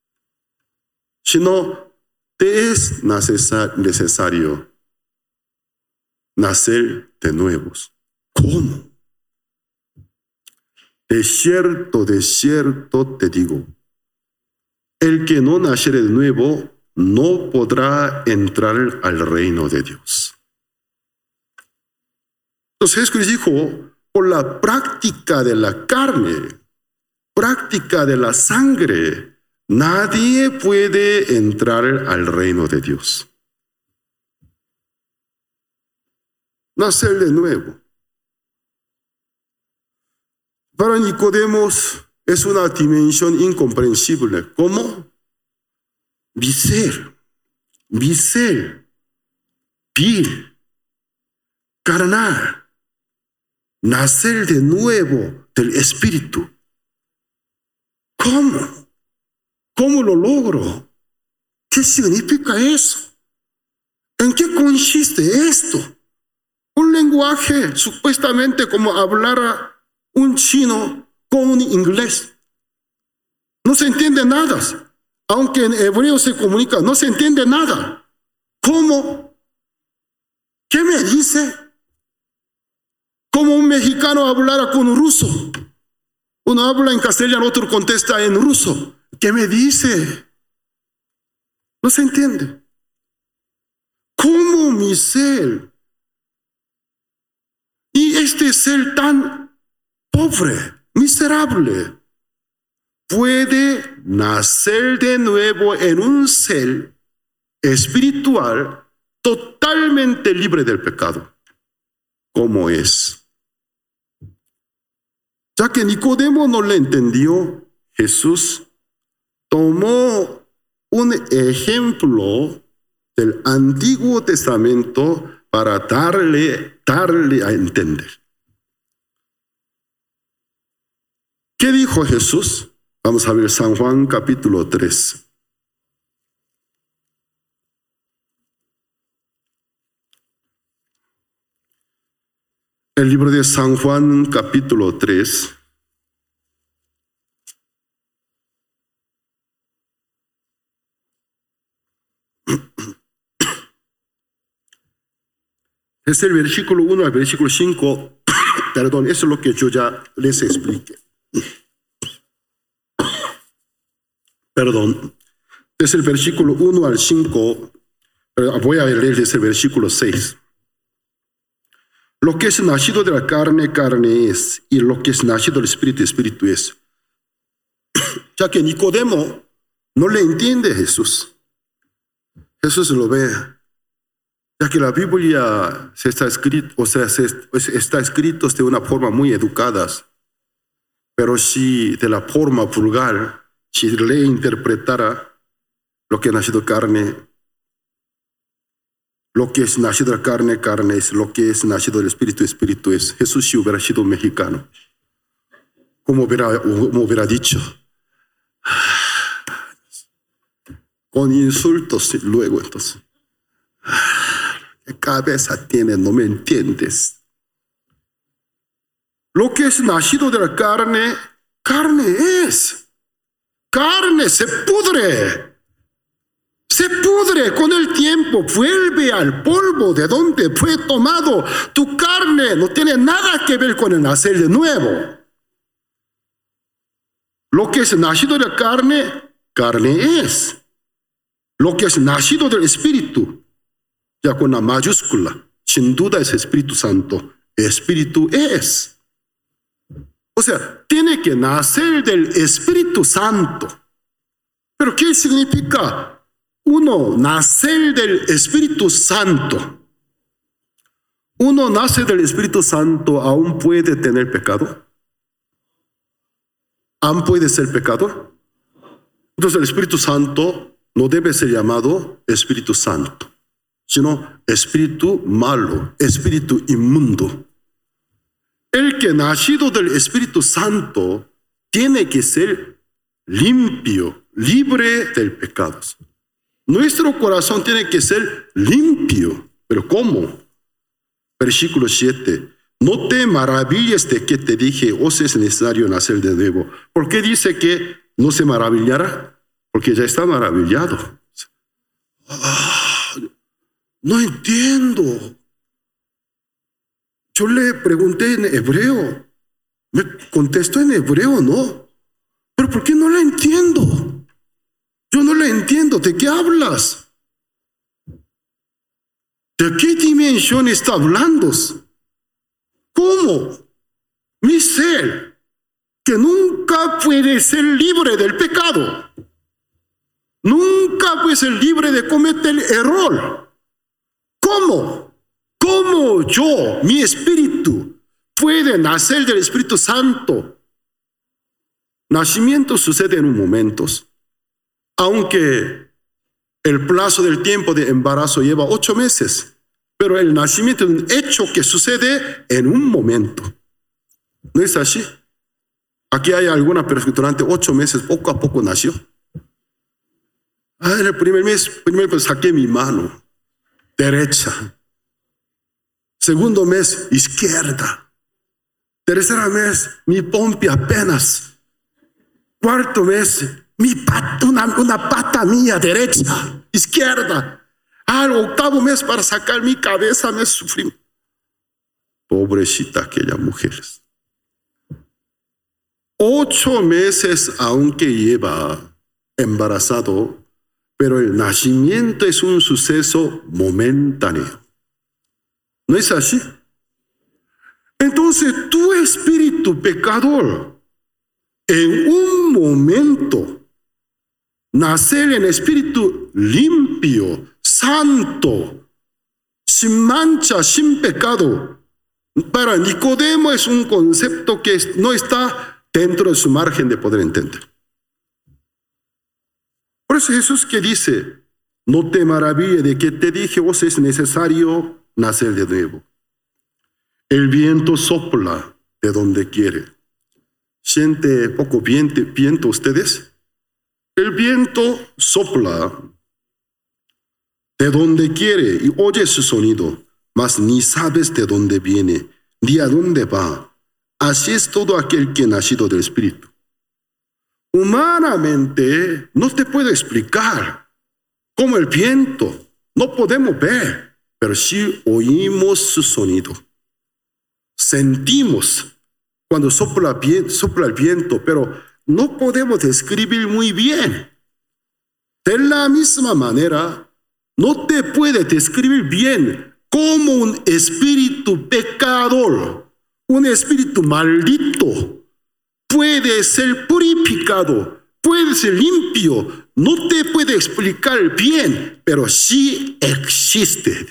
Sino te es necesario nacer de nuevos. ¿Cómo? De cierto te digo, el que no naciere de nuevo no podrá entrar al reino de Dios. Entonces Jesús dijo, por la práctica de la carne, práctica de la sangre, nadie puede entrar al reino de Dios. Nacer de nuevo. Para Nicodemo es una dimensión incomprensible. ¿Cómo? Viscer, vil, carnal, nacer de nuevo del espíritu. ¿Cómo? ¿Cómo lo logro? ¿Qué significa eso? ¿En qué consiste esto? Un lenguaje supuestamente como hablara un chino con un inglés. No se entiende nada. Aunque en hebreo se comunica, no se entiende nada. ¿Cómo? ¿Qué me dice? Como un mexicano hablara con un ruso. Uno habla en castellano, otro contesta en ruso. ¿Qué me dice? No se entiende. ¿Cómo mi ser? Y este ser tan pobre, miserable, puede nacer de nuevo en un ser espiritual totalmente libre del pecado. ¿Cómo es? Ya que Nicodemo no le entendió, Jesús tomó un ejemplo del Antiguo Testamento para darle a entender. ¿Qué dijo Jesús? Vamos a ver San Juan capítulo 3. El libro de San Juan capítulo 3. Es el versículo 1 al versículo 5. Perdón, eso es lo que yo ya les expliqué. Perdón, es el versículo 1 al 5, voy a leer desde el versículo 6. Lo que es nacido de la carne, carne es, y lo que es nacido del Espíritu, Espíritu es. Ya que Nicodemo no le entiende a Jesús. Jesús lo ve. Ya que la Biblia está escrito de una forma muy educada, pero si de la forma vulgar, si le interpretara lo que es nacido de carne, lo que es nacido de la carne, carne es, lo que es nacido del Espíritu, Espíritu es. Jesús si hubiera sido mexicano, como hubiera dicho, con insultos luego entonces. ¿Qué cabeza tienes? No me entiendes. Lo que es nacido de la carne, carne es. Carne se pudre. Se pudre con el tiempo, vuelve al polvo de donde fue tomado. Tu carne no tiene nada que ver con el nacer de nuevo. Lo que es nacido de la carne, carne es. Lo que es nacido del Espíritu, ya con la mayúscula, sin duda es Espíritu Santo. Espíritu es. O sea, tiene que nacer del Espíritu Santo. ¿Pero qué significa? Uno, nacer del Espíritu Santo. Uno nace del Espíritu Santo, ¿aún puede tener pecado? ¿Aún puede ser pecado? Entonces el Espíritu Santo no debe ser llamado Espíritu Santo, sino espíritu malo, espíritu inmundo. El que nacido del Espíritu Santo tiene que ser limpio, libre del pecado. Nuestro corazón tiene que ser limpio. ¿Pero cómo? Versículo 7. No te maravilles de que te dije, os es necesario nacer de nuevo. ¿Por qué dice que no se maravillará? Porque ya está maravillado. No entiendo. Yo le pregunté en hebreo. Me contestó en hebreo, ¿no? ¿Pero por qué no la entiendo? Yo no la entiendo. ¿De qué hablas? ¿De qué dimensión está hablando? ¿Cómo? Mi ser, que nunca puede ser libre del pecado. Nunca puede ser libre de cometer error. ¿Cómo? ¿Cómo yo, mi espíritu, puede nacer del Espíritu Santo? Nacimiento sucede en un momento. Aunque el plazo del tiempo de embarazo lleva 8 meses, pero el nacimiento es un hecho que sucede en un momento. ¿No es así? Aquí hay alguna persona que durante 8 meses poco a poco nació. En el primer mes saqué mi mano derecha. Segundo mes, izquierda. Tercer mes, mi pompi apenas. Cuarto mes, una pata mía derecha, izquierda. Al octavo mes para sacar mi cabeza me sufrí. Pobrecita aquella mujer. 8 meses aunque lleva embarazado, pero el nacimiento es un suceso momentáneo. ¿No es así? Entonces tu espíritu pecador, en un momento, nacer en espíritu limpio, santo, sin mancha, sin pecado. Para Nicodemo es un concepto que no está dentro de su margen de poder entender. Por eso Jesús que dice, no te maravilles de que te dije, os es necesario nacer de nuevo. El viento sopla de donde quiere. ¿Siente poco viento ustedes? El viento sopla de donde quiere y oye su sonido, mas ni sabes de dónde viene, ni a dónde va. Así es todo aquel que ha nacido del Espíritu. Humanamente no te puedo explicar cómo el viento, no podemos ver, pero sí oímos su sonido. Sentimos cuando sopla el viento, pero no podemos describir muy bien. De la misma manera, no te puede describir bien como un espíritu pecador, un espíritu maldito, puede ser purificado, puede ser limpio. No te puede explicar bien, pero sí existe.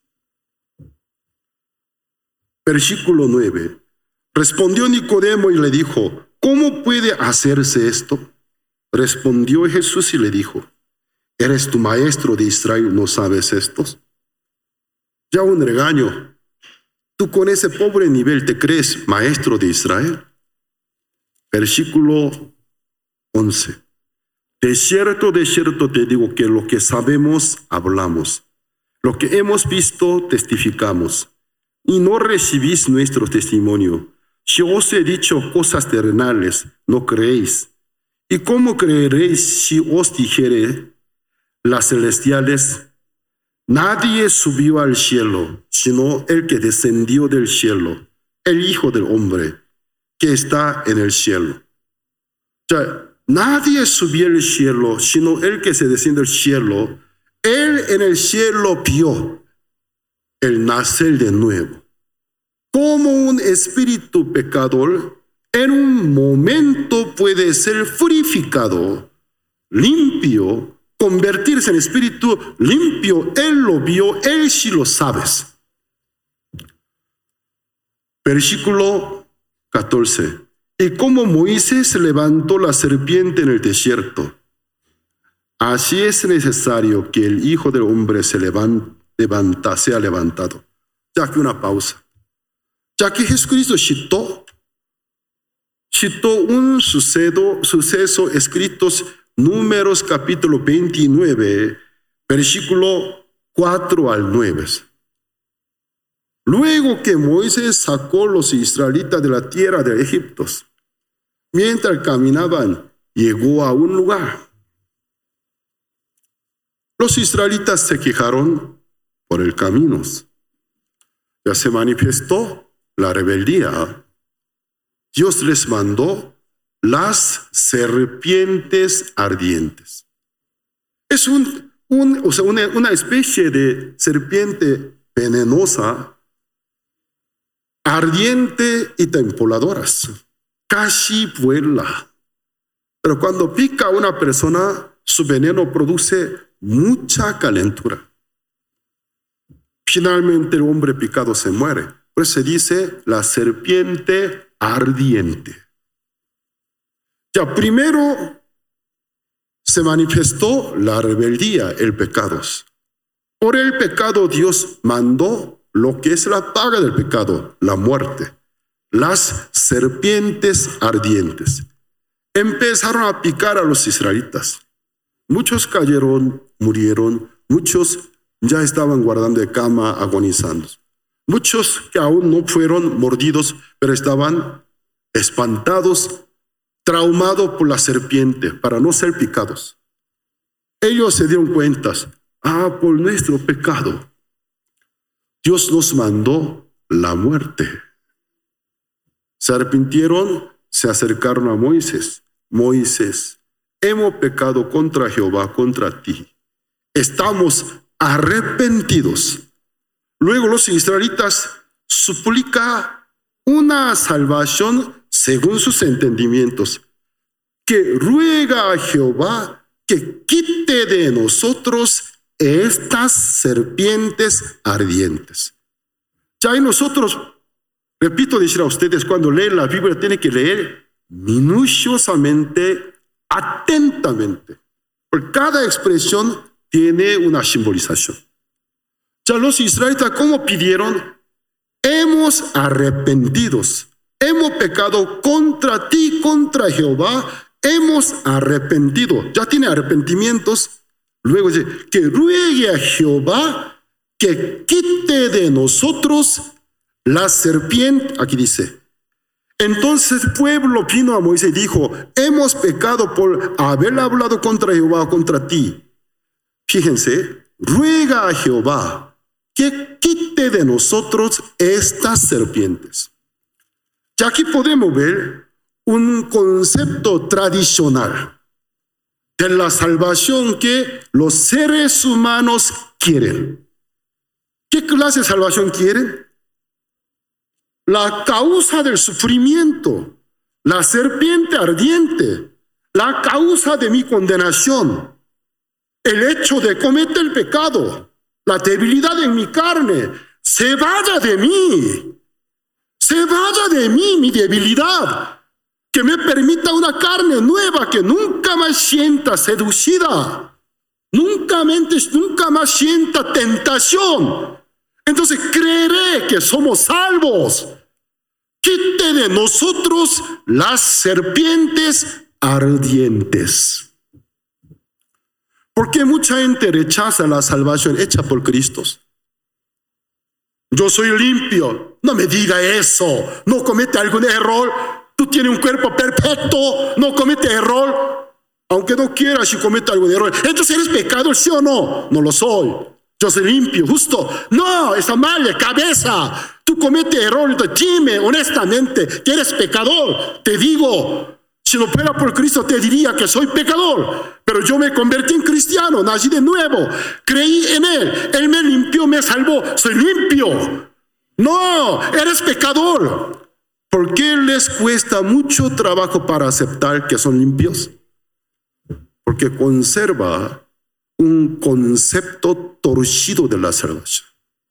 Versículo 9. Respondió Nicodemo y le dijo, ¿cómo puede hacerse esto? Respondió Jesús y le dijo, ¿eres tu maestro de Israel, no sabes estos? Ya un regaño. ¿Tú con ese pobre nivel te crees maestro de Israel? Versículo 11. De cierto te digo que lo que sabemos, hablamos. Lo que hemos visto, testificamos. Y no recibís nuestro testimonio. Si os he dicho cosas terrenales, no creéis. ¿Y cómo creeréis si os dijere las celestiales? Nadie subió al cielo, sino el que descendió del cielo, el Hijo del Hombre, que está en el cielo. O sea, nadie subió al cielo, sino el que se desciende del cielo. Él en el cielo vio el nacer de nuevo. Como un espíritu pecador, en un momento puede ser purificado, limpio, convertirse en espíritu limpio. Él lo vio, él sí lo sabes. Versículo 14. Y como Moisés levantó la serpiente en el desierto, así es necesario que el Hijo del Hombre sea levantado. Ya que una pausa. Ya que Jesucristo citó un suceso escritos Números capítulo 29, versículo 4 al 9. Luego que Moisés sacó a los israelitas de la tierra de Egipto, mientras caminaban, llegó a un lugar. Los israelitas se quejaron por el camino. Ya se manifestó la rebeldía. Dios les mandó las serpientes ardientes. Es una especie de serpiente venenosa, ardiente y tempoladoras. Casi vuela. Pero cuando pica a una persona, su veneno produce mucha calentura. Finalmente el hombre picado se muere. Pues se dice la serpiente ardiente. Ya primero se manifestó la rebeldía, el pecado. Por el pecado Dios mandó lo que es la paga del pecado, la muerte. Las serpientes ardientes empezaron a picar a los israelitas. Muchos cayeron, murieron, muchos ya estaban guardando de cama, agonizando. Muchos que aún no fueron mordidos, pero estaban espantados, traumados por la serpiente, para no ser picados. Ellos se dieron cuenta, por nuestro pecado, Dios nos mandó la muerte. Se arrepintieron, se acercaron a Moisés. Moisés, hemos pecado contra Jehová, contra ti. Estamos arrepentidos. Luego los israelitas suplican una salvación según sus entendimientos, que ruega a Jehová que quite de nosotros estas serpientes ardientes. Ya hay nosotros, repito decir a ustedes, cuando leen la Biblia tienen que leer minuciosamente, atentamente, porque cada expresión tiene una simbolización. Ya los israelitas, ¿cómo pidieron? Hemos arrepentidos, hemos pecado contra ti, contra Jehová, hemos arrepentido. Ya tiene arrepentimientos. Luego dice, que ruegue a Jehová que quite de nosotros la serpiente. Aquí dice, entonces el pueblo vino a Moisés y dijo, hemos pecado por haber hablado contra Jehová, contra ti. Fíjense, ruega a Jehová que quite de nosotros estas serpientes. Ya aquí podemos ver un concepto tradicional de la salvación que los seres humanos quieren. ¿Qué clase de salvación quieren? La causa del sufrimiento, la serpiente ardiente, la causa de mi condenación, el hecho de cometer el pecado, la debilidad en mi carne, se vaya de mí. Se vaya de mí mi debilidad, que me permita una carne nueva que nunca más sienta seducida, nunca más sienta tentación. Entonces creeré que somos salvos. Quite de nosotros las serpientes ardientes. ¿Por qué mucha gente rechaza la salvación hecha por Cristo? Yo soy limpio. No me diga eso. No comete algún error. Tú tienes un cuerpo perfecto. No comete error. Aunque no quieras y cometa algún error. Entonces eres pecador, ¿sí o no? No lo soy. Yo soy limpio, justo. No, está mal de cabeza. Tú cometes error. Entonces dime honestamente que eres pecador. Te digo, si no fuera por Cristo te diría que soy pecador. Pero yo me convertí en cristiano, nací de nuevo, creí en Él. Él me limpió, me salvó. Soy limpio. No, eres pecador. ¿Por qué les cuesta mucho trabajo para aceptar que son limpios? Porque conserva un concepto torcido de la salvación.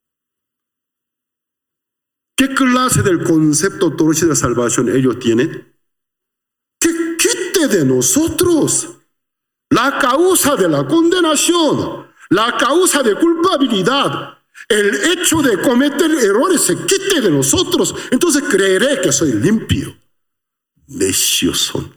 ¿Qué clase del concepto torcido de salvación ellos tienen? Que quite de nosotros la causa de la condenación, la causa de culpabilidad, el hecho de cometer errores se quite de nosotros. Entonces creeré que soy limpio. Necios son.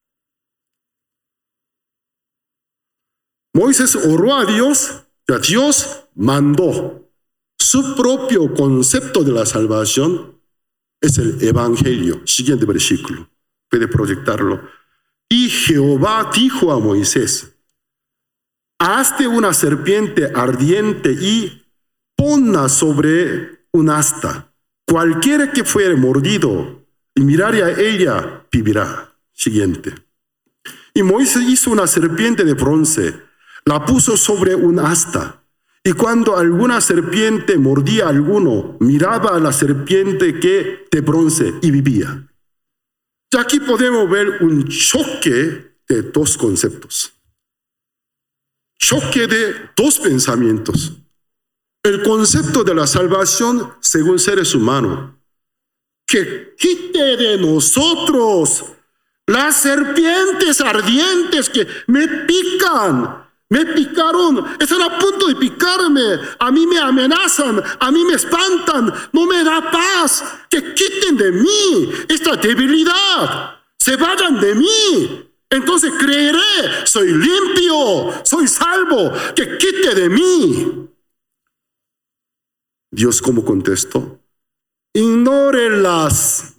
Moisés oró a Dios, y a Dios mandó. Su propio concepto de la salvación es el Evangelio. Siguiente versículo. Puede proyectarlo. Y Jehová dijo a Moisés: hazte una serpiente ardiente y ponla sobre un asta. Cualquiera que fuere mordido y mirare a ella, vivirá. Siguiente. Y Moisés hizo una serpiente de bronce, la puso sobre un asta. Y cuando alguna serpiente mordía a alguno, miraba a la serpiente que de bronce y vivía. Y aquí podemos ver un choque de dos conceptos. Choque de dos pensamientos. El concepto de la salvación según seres humanos, que quite de nosotros las serpientes ardientes que me pican. Me picaron, están a punto de picarme, a mí me amenazan, a mí me espantan, no me da paz. Que quiten de mí esta debilidad, se vayan de mí. Entonces creeré, soy limpio, soy salvo, que quite de mí. Dios, ¿cómo contestó? Ignórenlas.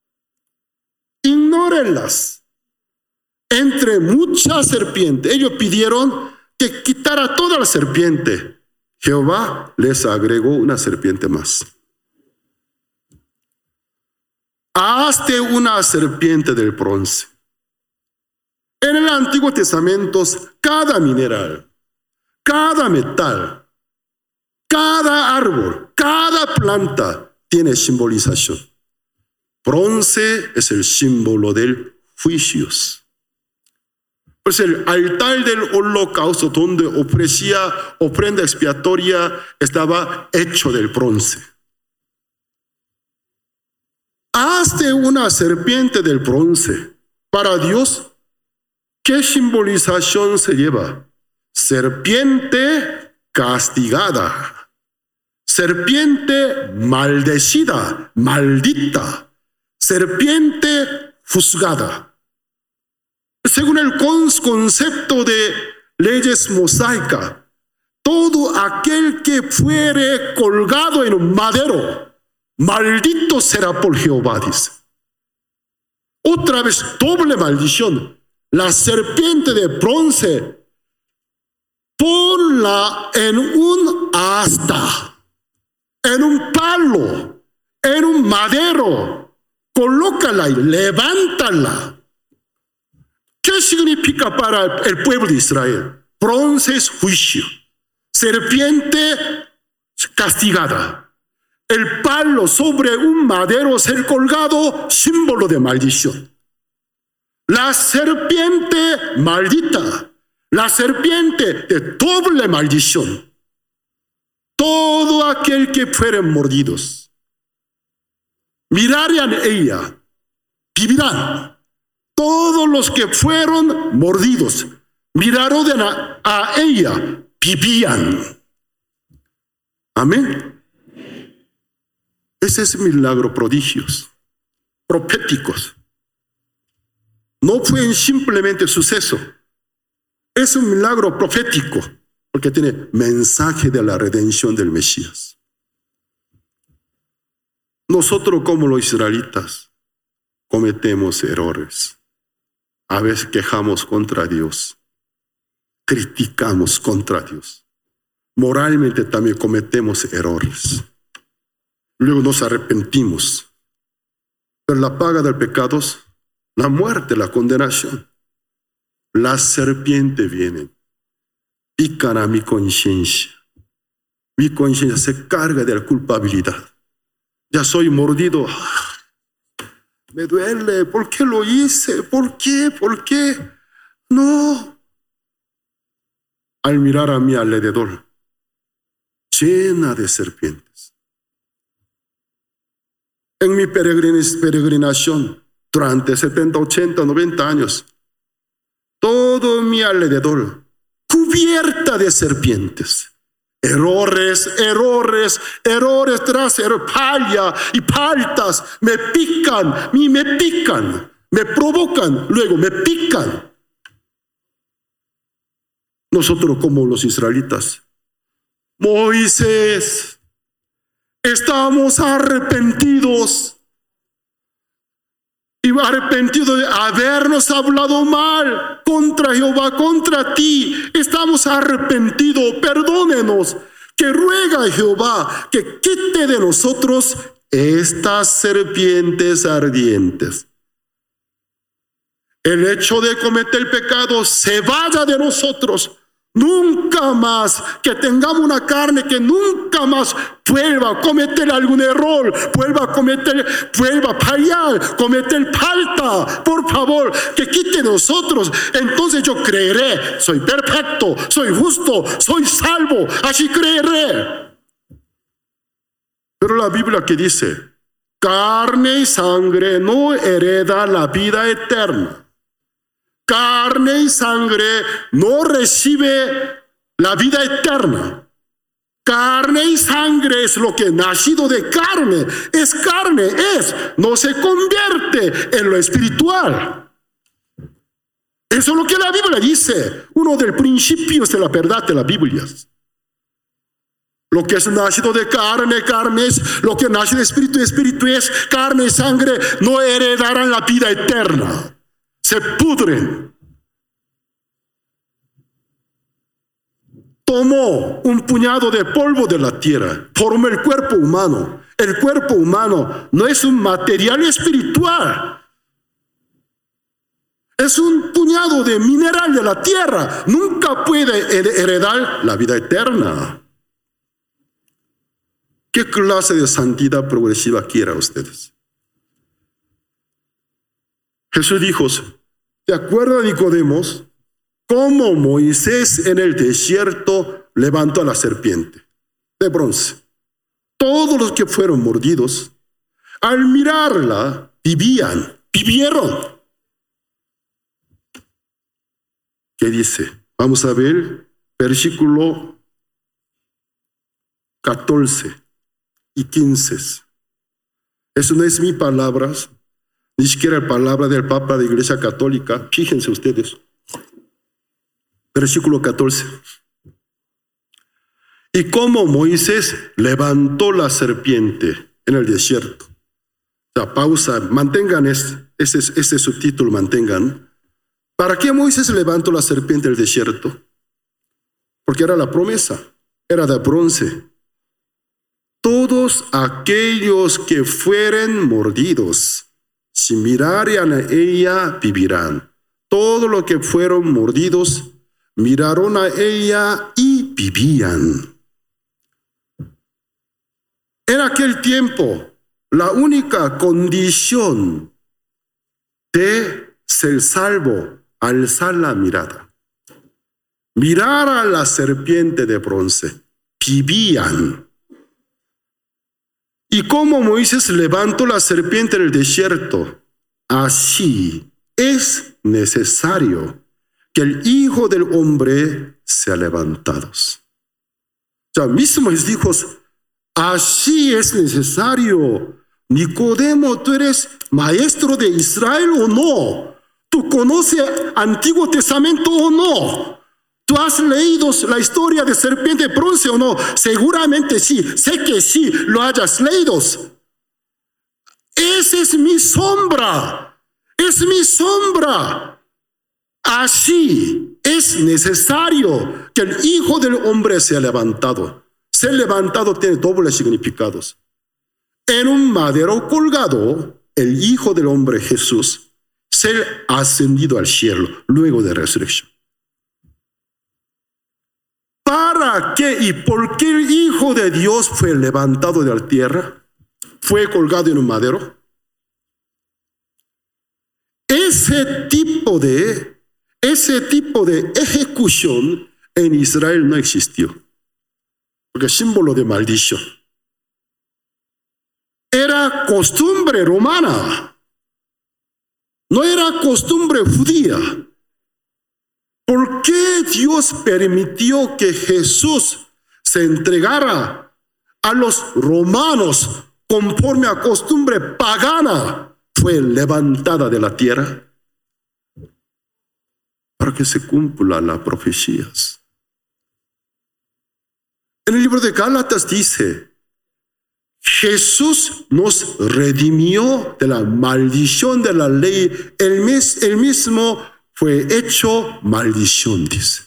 Ignórenlas. Entre muchas serpientes, ellos pidieron que quitara toda la serpiente. Jehová les agregó una serpiente más. Hazte una serpiente del bronce. En el Antiguo Testamento, cada mineral, cada metal, cada árbol, cada planta tiene simbolización. Bronce es el símbolo del juicio. Pues el altar del holocausto donde ofrecía ofrenda expiatoria estaba hecho del bronce. Hazte una serpiente del bronce. Para Dios, ¿qué simbolización se lleva? Serpiente castigada. Serpiente maldecida, maldita. Serpiente juzgada. Según el concepto de leyes mosaicas, todo aquel que fuere colgado en un madero, maldito será por Jehová, dice. Otra vez, doble maldición. La serpiente de bronce, ponla en un asta, en un palo, en un madero, colócala y levántala. ¿Qué significa para el pueblo de Israel? Bronce es juicio. Serpiente, castigada. El palo sobre un madero ser colgado, símbolo de maldición. La serpiente maldita, la serpiente de doble maldición. Todo aquel que fueren mordidos, mirarían ella, vivirán. Todos los que fueron mordidos, miraron a ella, vivían. Amén. Ese es milagro prodigios, proféticos. No fue simplemente suceso. Es un milagro profético, porque tiene mensaje de la redención del Mesías. Nosotros como los israelitas cometemos errores. A veces quejamos contra Dios. Criticamos contra Dios. Moralmente también cometemos errores. Luego nos arrepentimos. Pero la paga del pecado es la muerte, la condenación. La serpiente viene. Pican a mi conciencia. Mi conciencia se carga de la culpabilidad. Ya soy mordido. Me duele. ¿Por qué lo hice? ¿Por qué? ¿Por qué? No. Al mirar a mi alrededor, llena de serpientes. En mi peregrinación, durante 70, 80, 90 años, todo mi alrededor, cubierta de serpientes. Errores tras errores, palla y paltas, me pican, me provocan, luego me pican. Nosotros como los israelitas, Moisés, estamos arrepentidos. Y arrepentidos de habernos hablado mal contra Jehová, contra ti. Estamos arrepentidos, perdónenos. Que ruega a Jehová que quite de nosotros estas serpientes ardientes. El hecho de cometer el pecado se vaya de nosotros. Nunca más que tengamos una carne que nunca más vuelva a cometer algún error, vuelva a fallar, cometer falta. Por favor, que quite de nosotros. Entonces yo creeré, soy perfecto, soy justo, soy salvo, así creeré. Pero la Biblia que dice, carne y sangre no hereda la vida eterna. Carne y sangre no recibe la vida eterna. Carne y sangre es lo que nacido de carne. Es carne, no se convierte en lo espiritual. Eso es lo que la Biblia dice. Uno de los principios de la verdad de la Biblia. Lo que es nacido de carne, carne es. Lo que nace de espíritu, espíritu es. Carne y sangre no heredarán la vida eterna. Se pudren. Tomó un puñado de polvo de la tierra, formó el cuerpo humano. El cuerpo humano no es un material espiritual. Es un puñado de mineral de la tierra. Nunca puede heredar la vida eterna. ¿Qué clase de santidad progresiva quiera ustedes? Jesús dijo, ¿te acuerdas, Nicodemos? Cómo Moisés en el desierto levantó a la serpiente de bronce. Todos los que fueron mordidos, al mirarla, vivieron. ¿Qué dice? Vamos a ver, versículo 14 y 15. Eso no es mi palabra, ni siquiera la palabra del Papa de la Iglesia Católica. Fíjense ustedes. Versículo 14. Y como Moisés levantó la serpiente en el desierto. O sea, pausa, mantengan ese subtítulo, mantengan. ¿Para qué Moisés levantó la serpiente en el desierto? Porque era la promesa, era de bronce. Todos aquellos que fueren mordidos, si miraran a ella, vivirán. Todos los que fueron mordidos, miraron a ella y vivían. En aquel tiempo, la única condición de ser salvo, alzar la mirada, mirar a la serpiente de bronce, vivían. Y como Moisés levantó la serpiente en el desierto, así es necesario que el Hijo del Hombre sea levantado. O sea, mismo les dijo, así es necesario. Nicodemo, ¿tú eres maestro de Israel o no? ¿Tú conoces Antiguo Testamento o no? ¿Tú has leído la historia de serpiente de bronce o no? Seguramente sí, sé que sí, lo hayas leído. Esa es mi sombra, es mi sombra. Así es necesario que el Hijo del Hombre sea levantado. Ser levantado tiene dobles significados. En un madero colgado, el Hijo del Hombre Jesús ser ascendido al cielo luego de resurrección. ¿Para qué y por qué el Hijo de Dios fue levantado de la tierra? Fue colgado en un madero. Ese tipo de ejecución en Israel no existió, porque es símbolo de maldición. Era costumbre romana, no era costumbre judía. ¿Por qué Dios permitió que Jesús se entregara a los romanos conforme a costumbre pagana? Fue levantada de la tierra para que se cumplan las profecías. En el libro de Gálatas dice, Jesús nos redimió de la maldición de la ley. Él mismo fue hecho maldición, dice.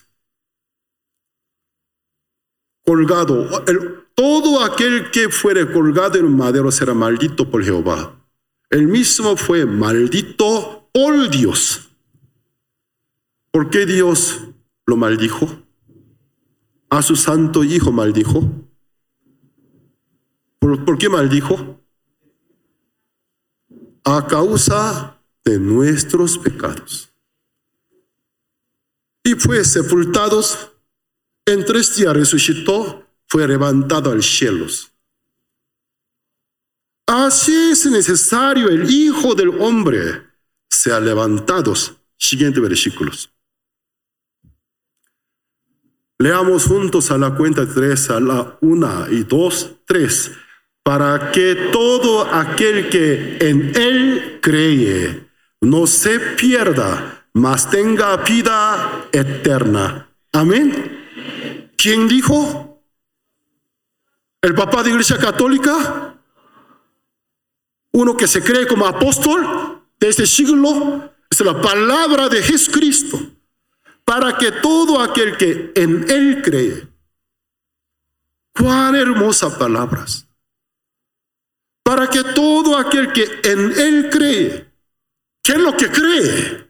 Colgado. Todo aquel que fuere colgado en un madero será maldito por Jehová. Él mismo fue maldito por Dios. ¿Por qué Dios lo maldijo? A su santo Hijo maldijo. ¿Por qué maldijo? A causa de nuestros pecados. Y fue sepultado, en 3 días resucitó, fue levantado al cielo. Así es necesario el Hijo del Hombre sea levantado. Siguiente versículos. Leamos juntos a la cuenta 3, a la 1 y 2, 3. Para que todo aquel que en Él cree no se pierda, mas tenga vida eterna. Amén. ¿Quién dijo? ¿El papá de Iglesia Católica? Uno que se cree como apóstol de este siglo. Es la palabra de Jesucristo. Para que todo aquel que en Él cree. ¡Cuán hermosas palabras! Para que todo aquel que en Él cree. ¿Qué es lo que cree?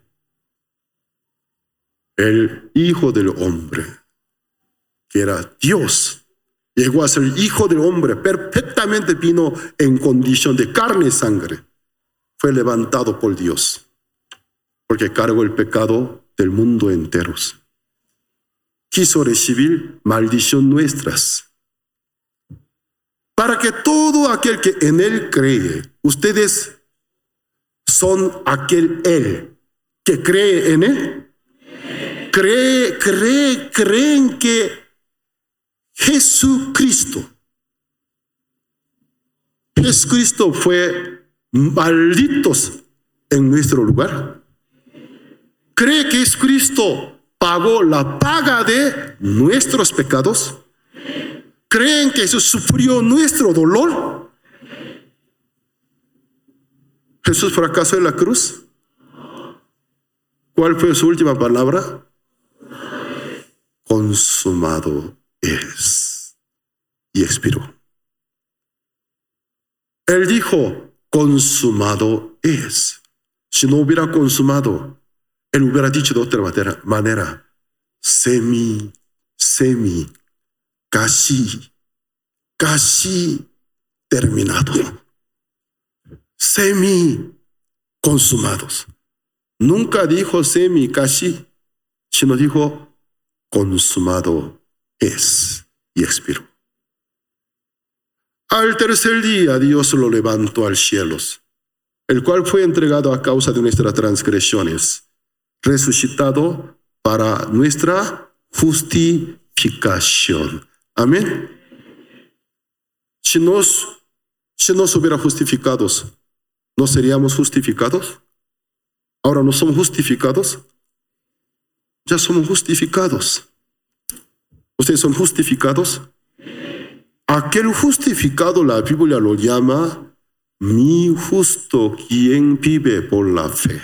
El Hijo del Hombre, que era Dios, llegó a ser Hijo del Hombre, perfectamente vino en condición de carne y sangre. Fue levantado por Dios, porque cargó el pecado del mundo entero. Quiso recibir maldición nuestras. Para que todo aquel que en Él cree, ustedes son aquel Él que cree en Él. Creen que Jesucristo fue maldito en nuestro lugar. ¿Cree que Jesucristo pagó la paga de nuestros pecados? ¿Creen que Jesús sufrió nuestro dolor? ¿Jesús fracasó en la cruz? ¿Cuál fue su última palabra? Consumado es. Y expiró. Él dijo, consumado es. Si no hubiera consumado, Él hubiera dicho de otra manera, casi terminado, semi consumados. Nunca dijo semi casi, sino dijo consumado es, y expiró. Al tercer día Dios lo levantó al cielo, el cual fue entregado a causa de nuestras transgresiones, resucitado para nuestra justificación. Amén. Si nos hubiera justificados, ¿no seríamos justificados? Ahora no somos justificados. Ya somos justificados. ¿Ustedes son justificados? Aquel justificado la Biblia lo llama mi justo, quien vive por la fe.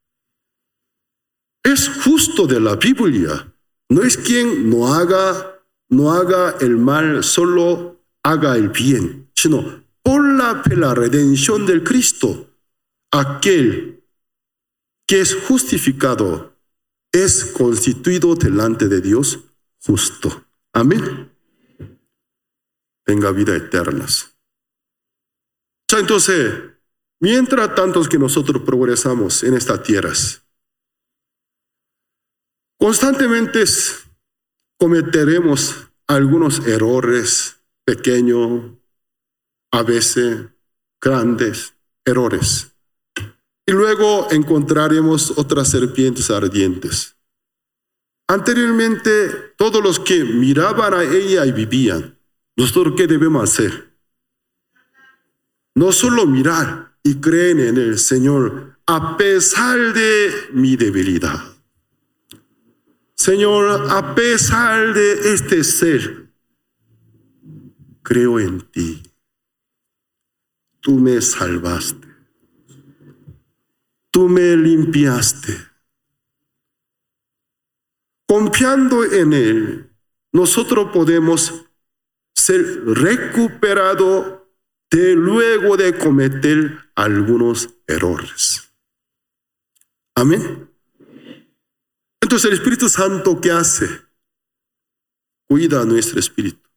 Es justo de la Biblia. No es quien no haga el mal, solo haga el bien, sino por la fe, la redención del Cristo. Aquel que es justificado es constituido delante de Dios justo. Amén. Tenga vida eterna. Entonces, mientras tantos que nosotros progresamos en estas tierras, constantemente cometeremos algunos errores pequeños, a veces grandes errores. Y luego encontraremos otras serpientes ardientes. Anteriormente, todos los que miraban a ella y vivían, ¿nosotros qué debemos hacer? No solo mirar y creer en el Señor a pesar de mi debilidad. Señor, a pesar de este ser, creo en ti. Tú me salvaste. Tú me limpiaste. Confiando en Él, nosotros podemos ser recuperados luego de cometer algunos errores. Amén. Entonces el Espíritu Santo, ¿qué hace? Cuida nuestro espíritu.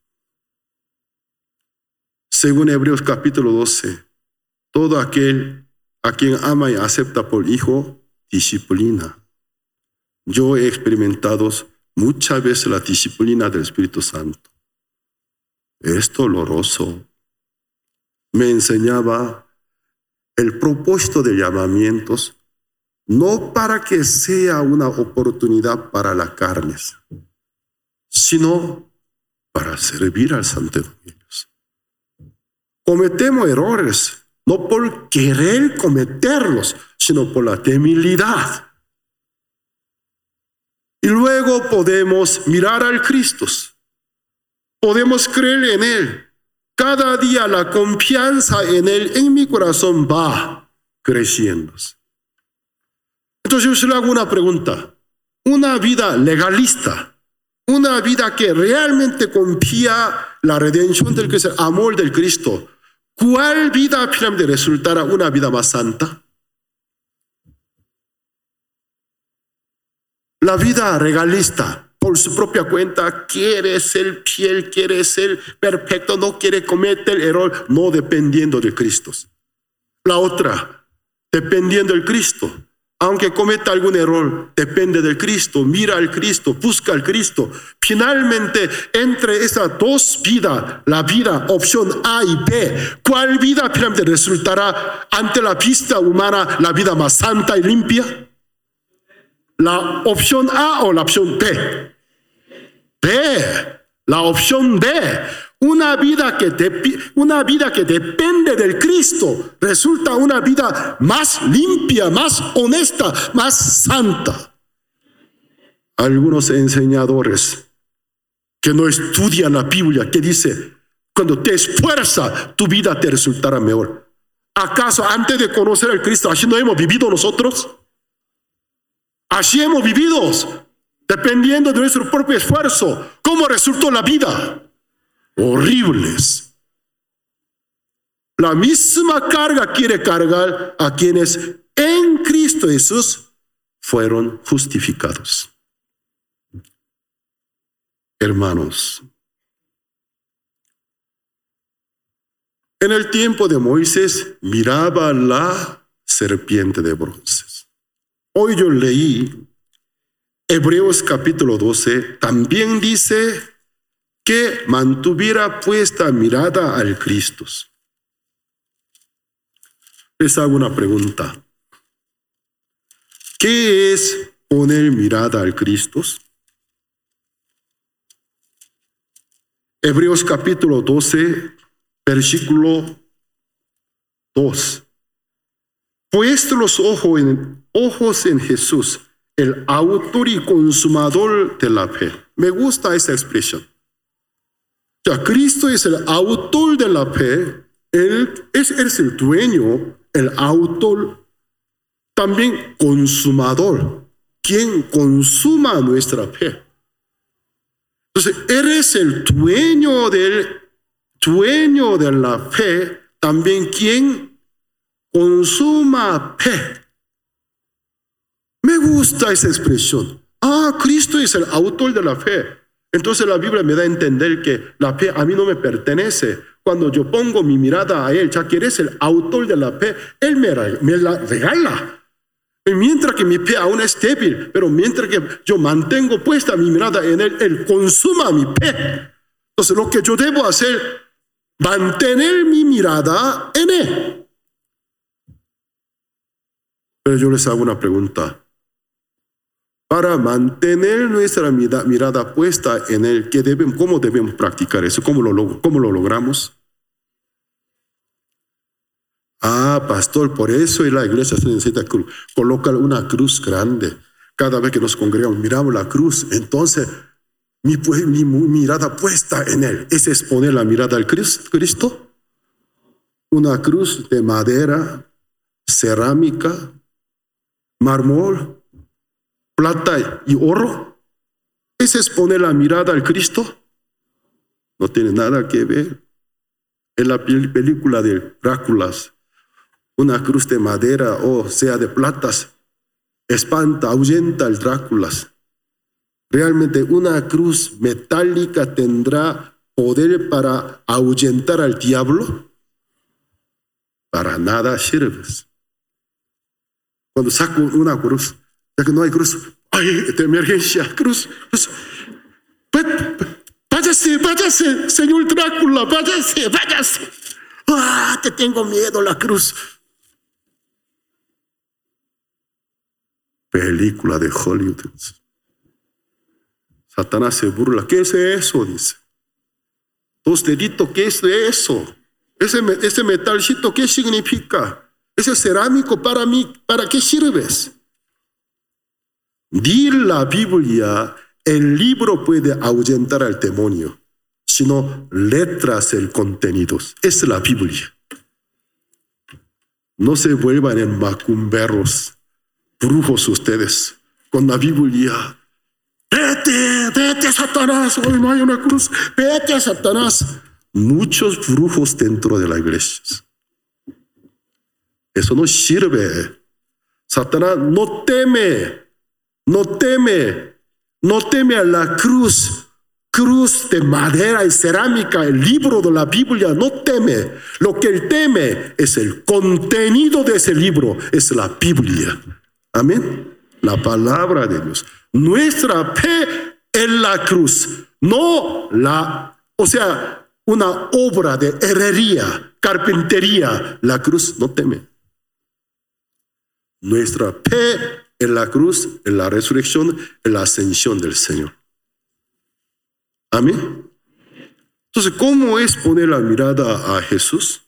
Según Hebreos capítulo 12, todo aquel a quien ama y acepta por hijo, disciplina. Yo he experimentado muchas veces la disciplina del Espíritu Santo. Es doloroso. Me enseñaba el propósito de llamamientos, no para que sea una oportunidad para las carnes, sino para servir al Santo Evangelio. Cometemos errores, no por querer cometerlos, sino por la debilidad. Y luego podemos mirar al Cristo. Podemos creer en Él. Cada día la confianza en Él, en mi corazón, va creciendo. Entonces yo le hago una pregunta. Una vida legalista, una vida que realmente confía la redención del Cristo, el amor del Cristo, ¿cuál vida finalmente resultará una vida más santa? La vida legalista, por su propia cuenta, quiere ser fiel, quiere ser perfecto, no quiere cometer error, no dependiendo de Cristo. La otra, dependiendo del Cristo. Aunque cometa algún error, depende del Cristo, mira al Cristo, busca al Cristo. Finalmente, entre esas dos vidas, la vida opción A y B, ¿cuál vida finalmente resultará ante la vista humana la vida más santa y limpia? ¿La opción A o la opción B? B, la opción B. Una vida que depende del Cristo resulta una vida más limpia, más honesta, más santa. Algunos enseñadores que no estudian la Biblia, que dice, cuando te esfuerzas, tu vida te resultará mejor. ¿Acaso antes de conocer al Cristo, así no hemos vivido nosotros? Así hemos vivido, dependiendo de nuestro propio esfuerzo. ¿Cómo resultó la vida? Horribles. La misma carga quiere cargar a quienes en Cristo Jesús fueron justificados. Hermanos, En el tiempo de Moisés miraba la serpiente de bronce. Hoy yo leí Hebreos capítulo 12, también dice que mantuviera puesta mirada al Cristo. Les hago una pregunta. ¿Qué es poner mirada al Cristo? Hebreos capítulo 12, versículo 2. Puesto los ojos en Jesús, el autor y consumador de la fe. Me gusta esa expresión. O sea, Cristo es el autor de la fe, Él es el dueño, el autor, también consumador, quien consuma nuestra fe. Entonces, Él es el dueño de la fe, también quien consuma fe. Me gusta esa expresión. Cristo es el autor de la fe. Entonces la Biblia me da a entender que la fe a mí no me pertenece. Cuando yo pongo mi mirada a Él, ya que Él es el autor de la fe, Él me la regala. Y mientras que mi fe aún es débil, pero mientras que yo mantengo puesta mi mirada en Él, Él consuma mi fe. Entonces lo que yo debo hacer, mantener mi mirada en Él. Pero yo les hago una pregunta. Para mantener nuestra mirada puesta en Él, ¿cómo debemos practicar eso? ¿Cómo lo logramos? Pastor, por eso en la iglesia se necesita cruz. Coloca una cruz grande. Cada vez que nos congregamos, miramos la cruz. Entonces, mi mirada puesta en Él. ¿Ese es poner la mirada al Cristo? Una cruz de madera, cerámica, mármol, plata y oro. ¿Ese es poner la mirada al Cristo? No tiene nada que ver. En la película de Drácula, una cruz de madera o sea de platas espanta, ahuyenta al Drácula. Realmente una cruz metálica tendrá poder para ahuyentar al diablo. Para nada sirve. Cuando saco una cruz, ya que no hay cruz, de emergencia, cruz. Váyase, señor Drácula, váyase. Te tengo miedo, la cruz. Película de Hollywood. Satanás se burla. ¿Qué es eso? Dice. Dos deditos, ¿qué es eso? Ese metalcito, ¿qué significa? Ese cerámico para mí, ¿para qué sirves? Di la Biblia, el libro puede ahuyentar al demonio, sino letras el contenido. Es la Biblia. No se vuelvan en macumberos, brujos ustedes, con la Biblia. Vete, Satanás, hoy no hay una cruz, vete, Satanás. Muchos brujos dentro de la iglesia. Eso no sirve. Satanás no teme a la cruz de madera y cerámica, el libro de la Biblia, no teme. Lo que él teme es el contenido de ese libro, es la Biblia. Amén. La palabra de Dios. Nuestra fe en la cruz, no una obra de herrería, carpintería. La cruz no teme. Nuestra fe en la cruz, en la resurrección, en la ascensión del Señor. Amén. Entonces, ¿cómo es poner la mirada a Jesús?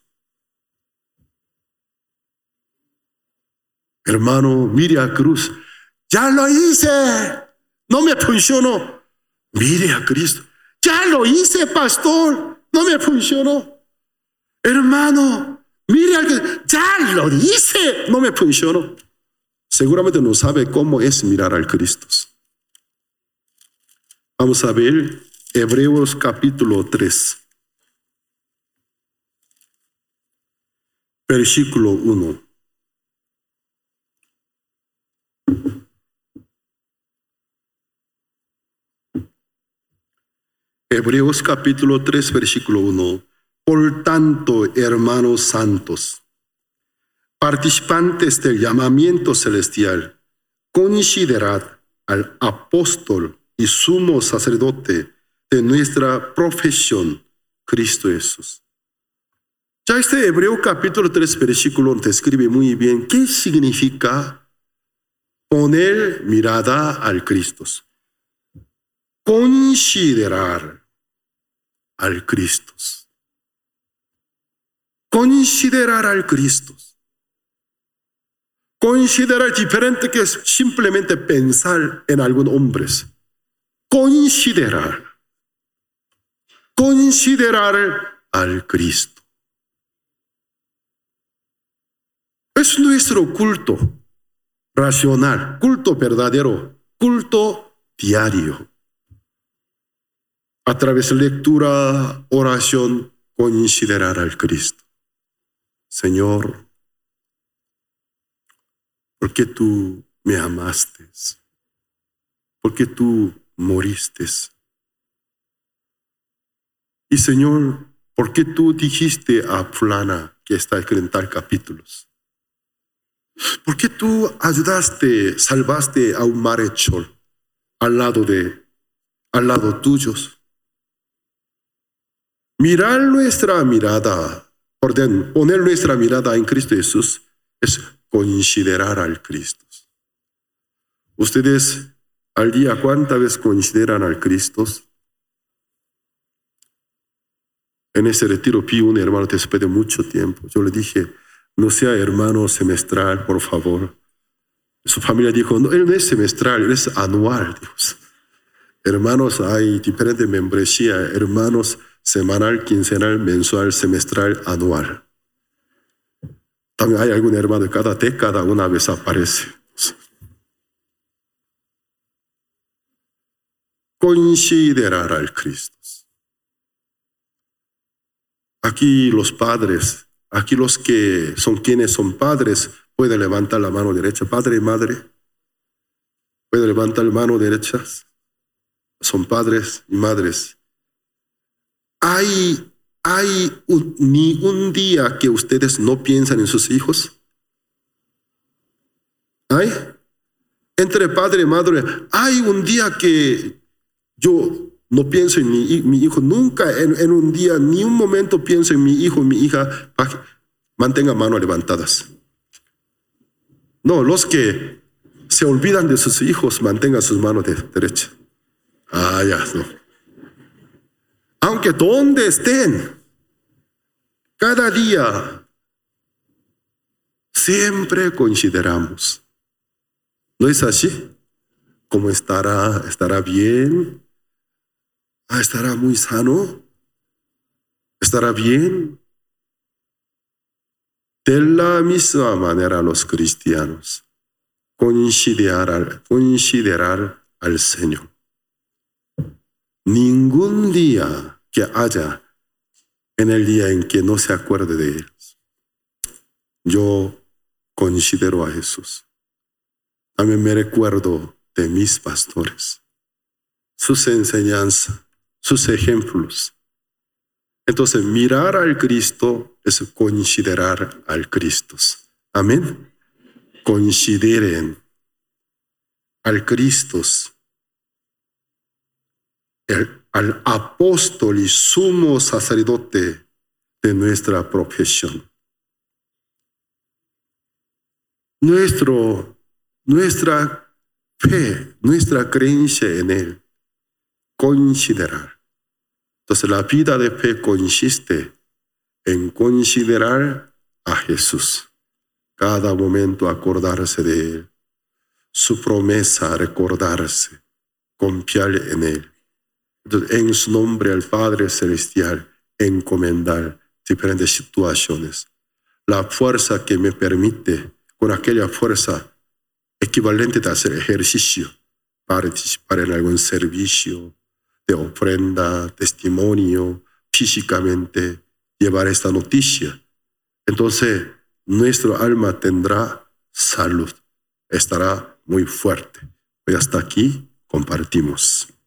Hermano, mire a cruz. Ya lo hice. No me funcionó. Mire a Cristo. Ya lo hice, pastor. No me funcionó. Hermano, mire a Cristo. Ya lo hice. No me funcionó. Seguramente no sabe cómo es mirar al Cristo. Vamos a ver Hebreos capítulo 3. Versículo 1. Hebreos capítulo 3, versículo 1. Por tanto, hermanos santos, participantes del llamamiento celestial, considerad al apóstol y sumo sacerdote de nuestra profesión, Cristo Jesús. Ya este Hebreo capítulo 3, versículo 1 describe muy bien qué significa poner mirada al Cristo. Considerar al Cristo. Considerar al Cristo. Considerar diferente que es simplemente pensar en algunos hombres. Considerar al Cristo. Es nuestro culto racional, culto verdadero, culto diario. A través de lectura, oración, considerar al Cristo. Señor, porque tú me amaste, porque tú moriste. Y Señor, porque tú dijiste a fulana que está escrito en tal capítulos. Porque tú ayudaste, salvaste a un malhechor al lado tuyos. Mirar nuestra mirada, poner nuestra mirada en Cristo Jesús es considerar al Cristo. Ustedes al día, ¿cuántas veces consideran al Cristo? En ese retiro vi un hermano después de mucho tiempo. Yo le dije, no sea hermano semestral, por favor. Su familia dijo, no, él no es semestral, él es anual. Dios. Hermanos, hay diferentes membresías, hermanos semanal, quincenal, mensual, semestral, anual. También hay algún hermano que cada década una vez aparece. Considerar al Cristo. Aquí los padres, aquí los que son quienes son padres, pueden levantar la mano derecha. Padre y madre, pueden levantar la mano derecha. Son padres y madres. ¿Hay ni un día que ustedes no piensan en sus hijos? ¿Hay? Entre padre y madre, ¿hay un día que yo no pienso en mi hijo? Nunca en un día, ni un momento pienso en mi hijo, mi hija, para que mantengan manos levantadas. No, los que se olvidan de sus hijos, mantengan sus manos derecha. Ya, no. Aunque donde estén, cada día, siempre consideramos. ¿No es así? ¿Cómo estará? ¿Estará bien? ¿Estará muy sano? ¿Estará bien? De la misma manera los cristianos, considerar al Señor. Ningún día que haya en el día en que no se acuerde de Él. Yo considero a Jesús. También me recuerdo de mis pastores, sus enseñanzas, sus ejemplos. Entonces, mirar al Cristo es considerar al Cristo. Amén. Consideren al Cristo, al apóstol y sumo sacerdote de nuestra profesión. Nuestra fe, nuestra creencia en Él, considerar. Entonces la vida de fe consiste en considerar a Jesús. Cada momento acordarse de Él. Su promesa recordarse, confiar en Él. Entonces, en su nombre al Padre Celestial, encomendar diferentes situaciones. La fuerza que me permite, con aquella fuerza equivalente de hacer ejercicio, participar en algún servicio, de ofrenda, testimonio, físicamente, llevar esta noticia. Entonces, nuestro alma tendrá salud, estará muy fuerte. Hoy hasta aquí compartimos.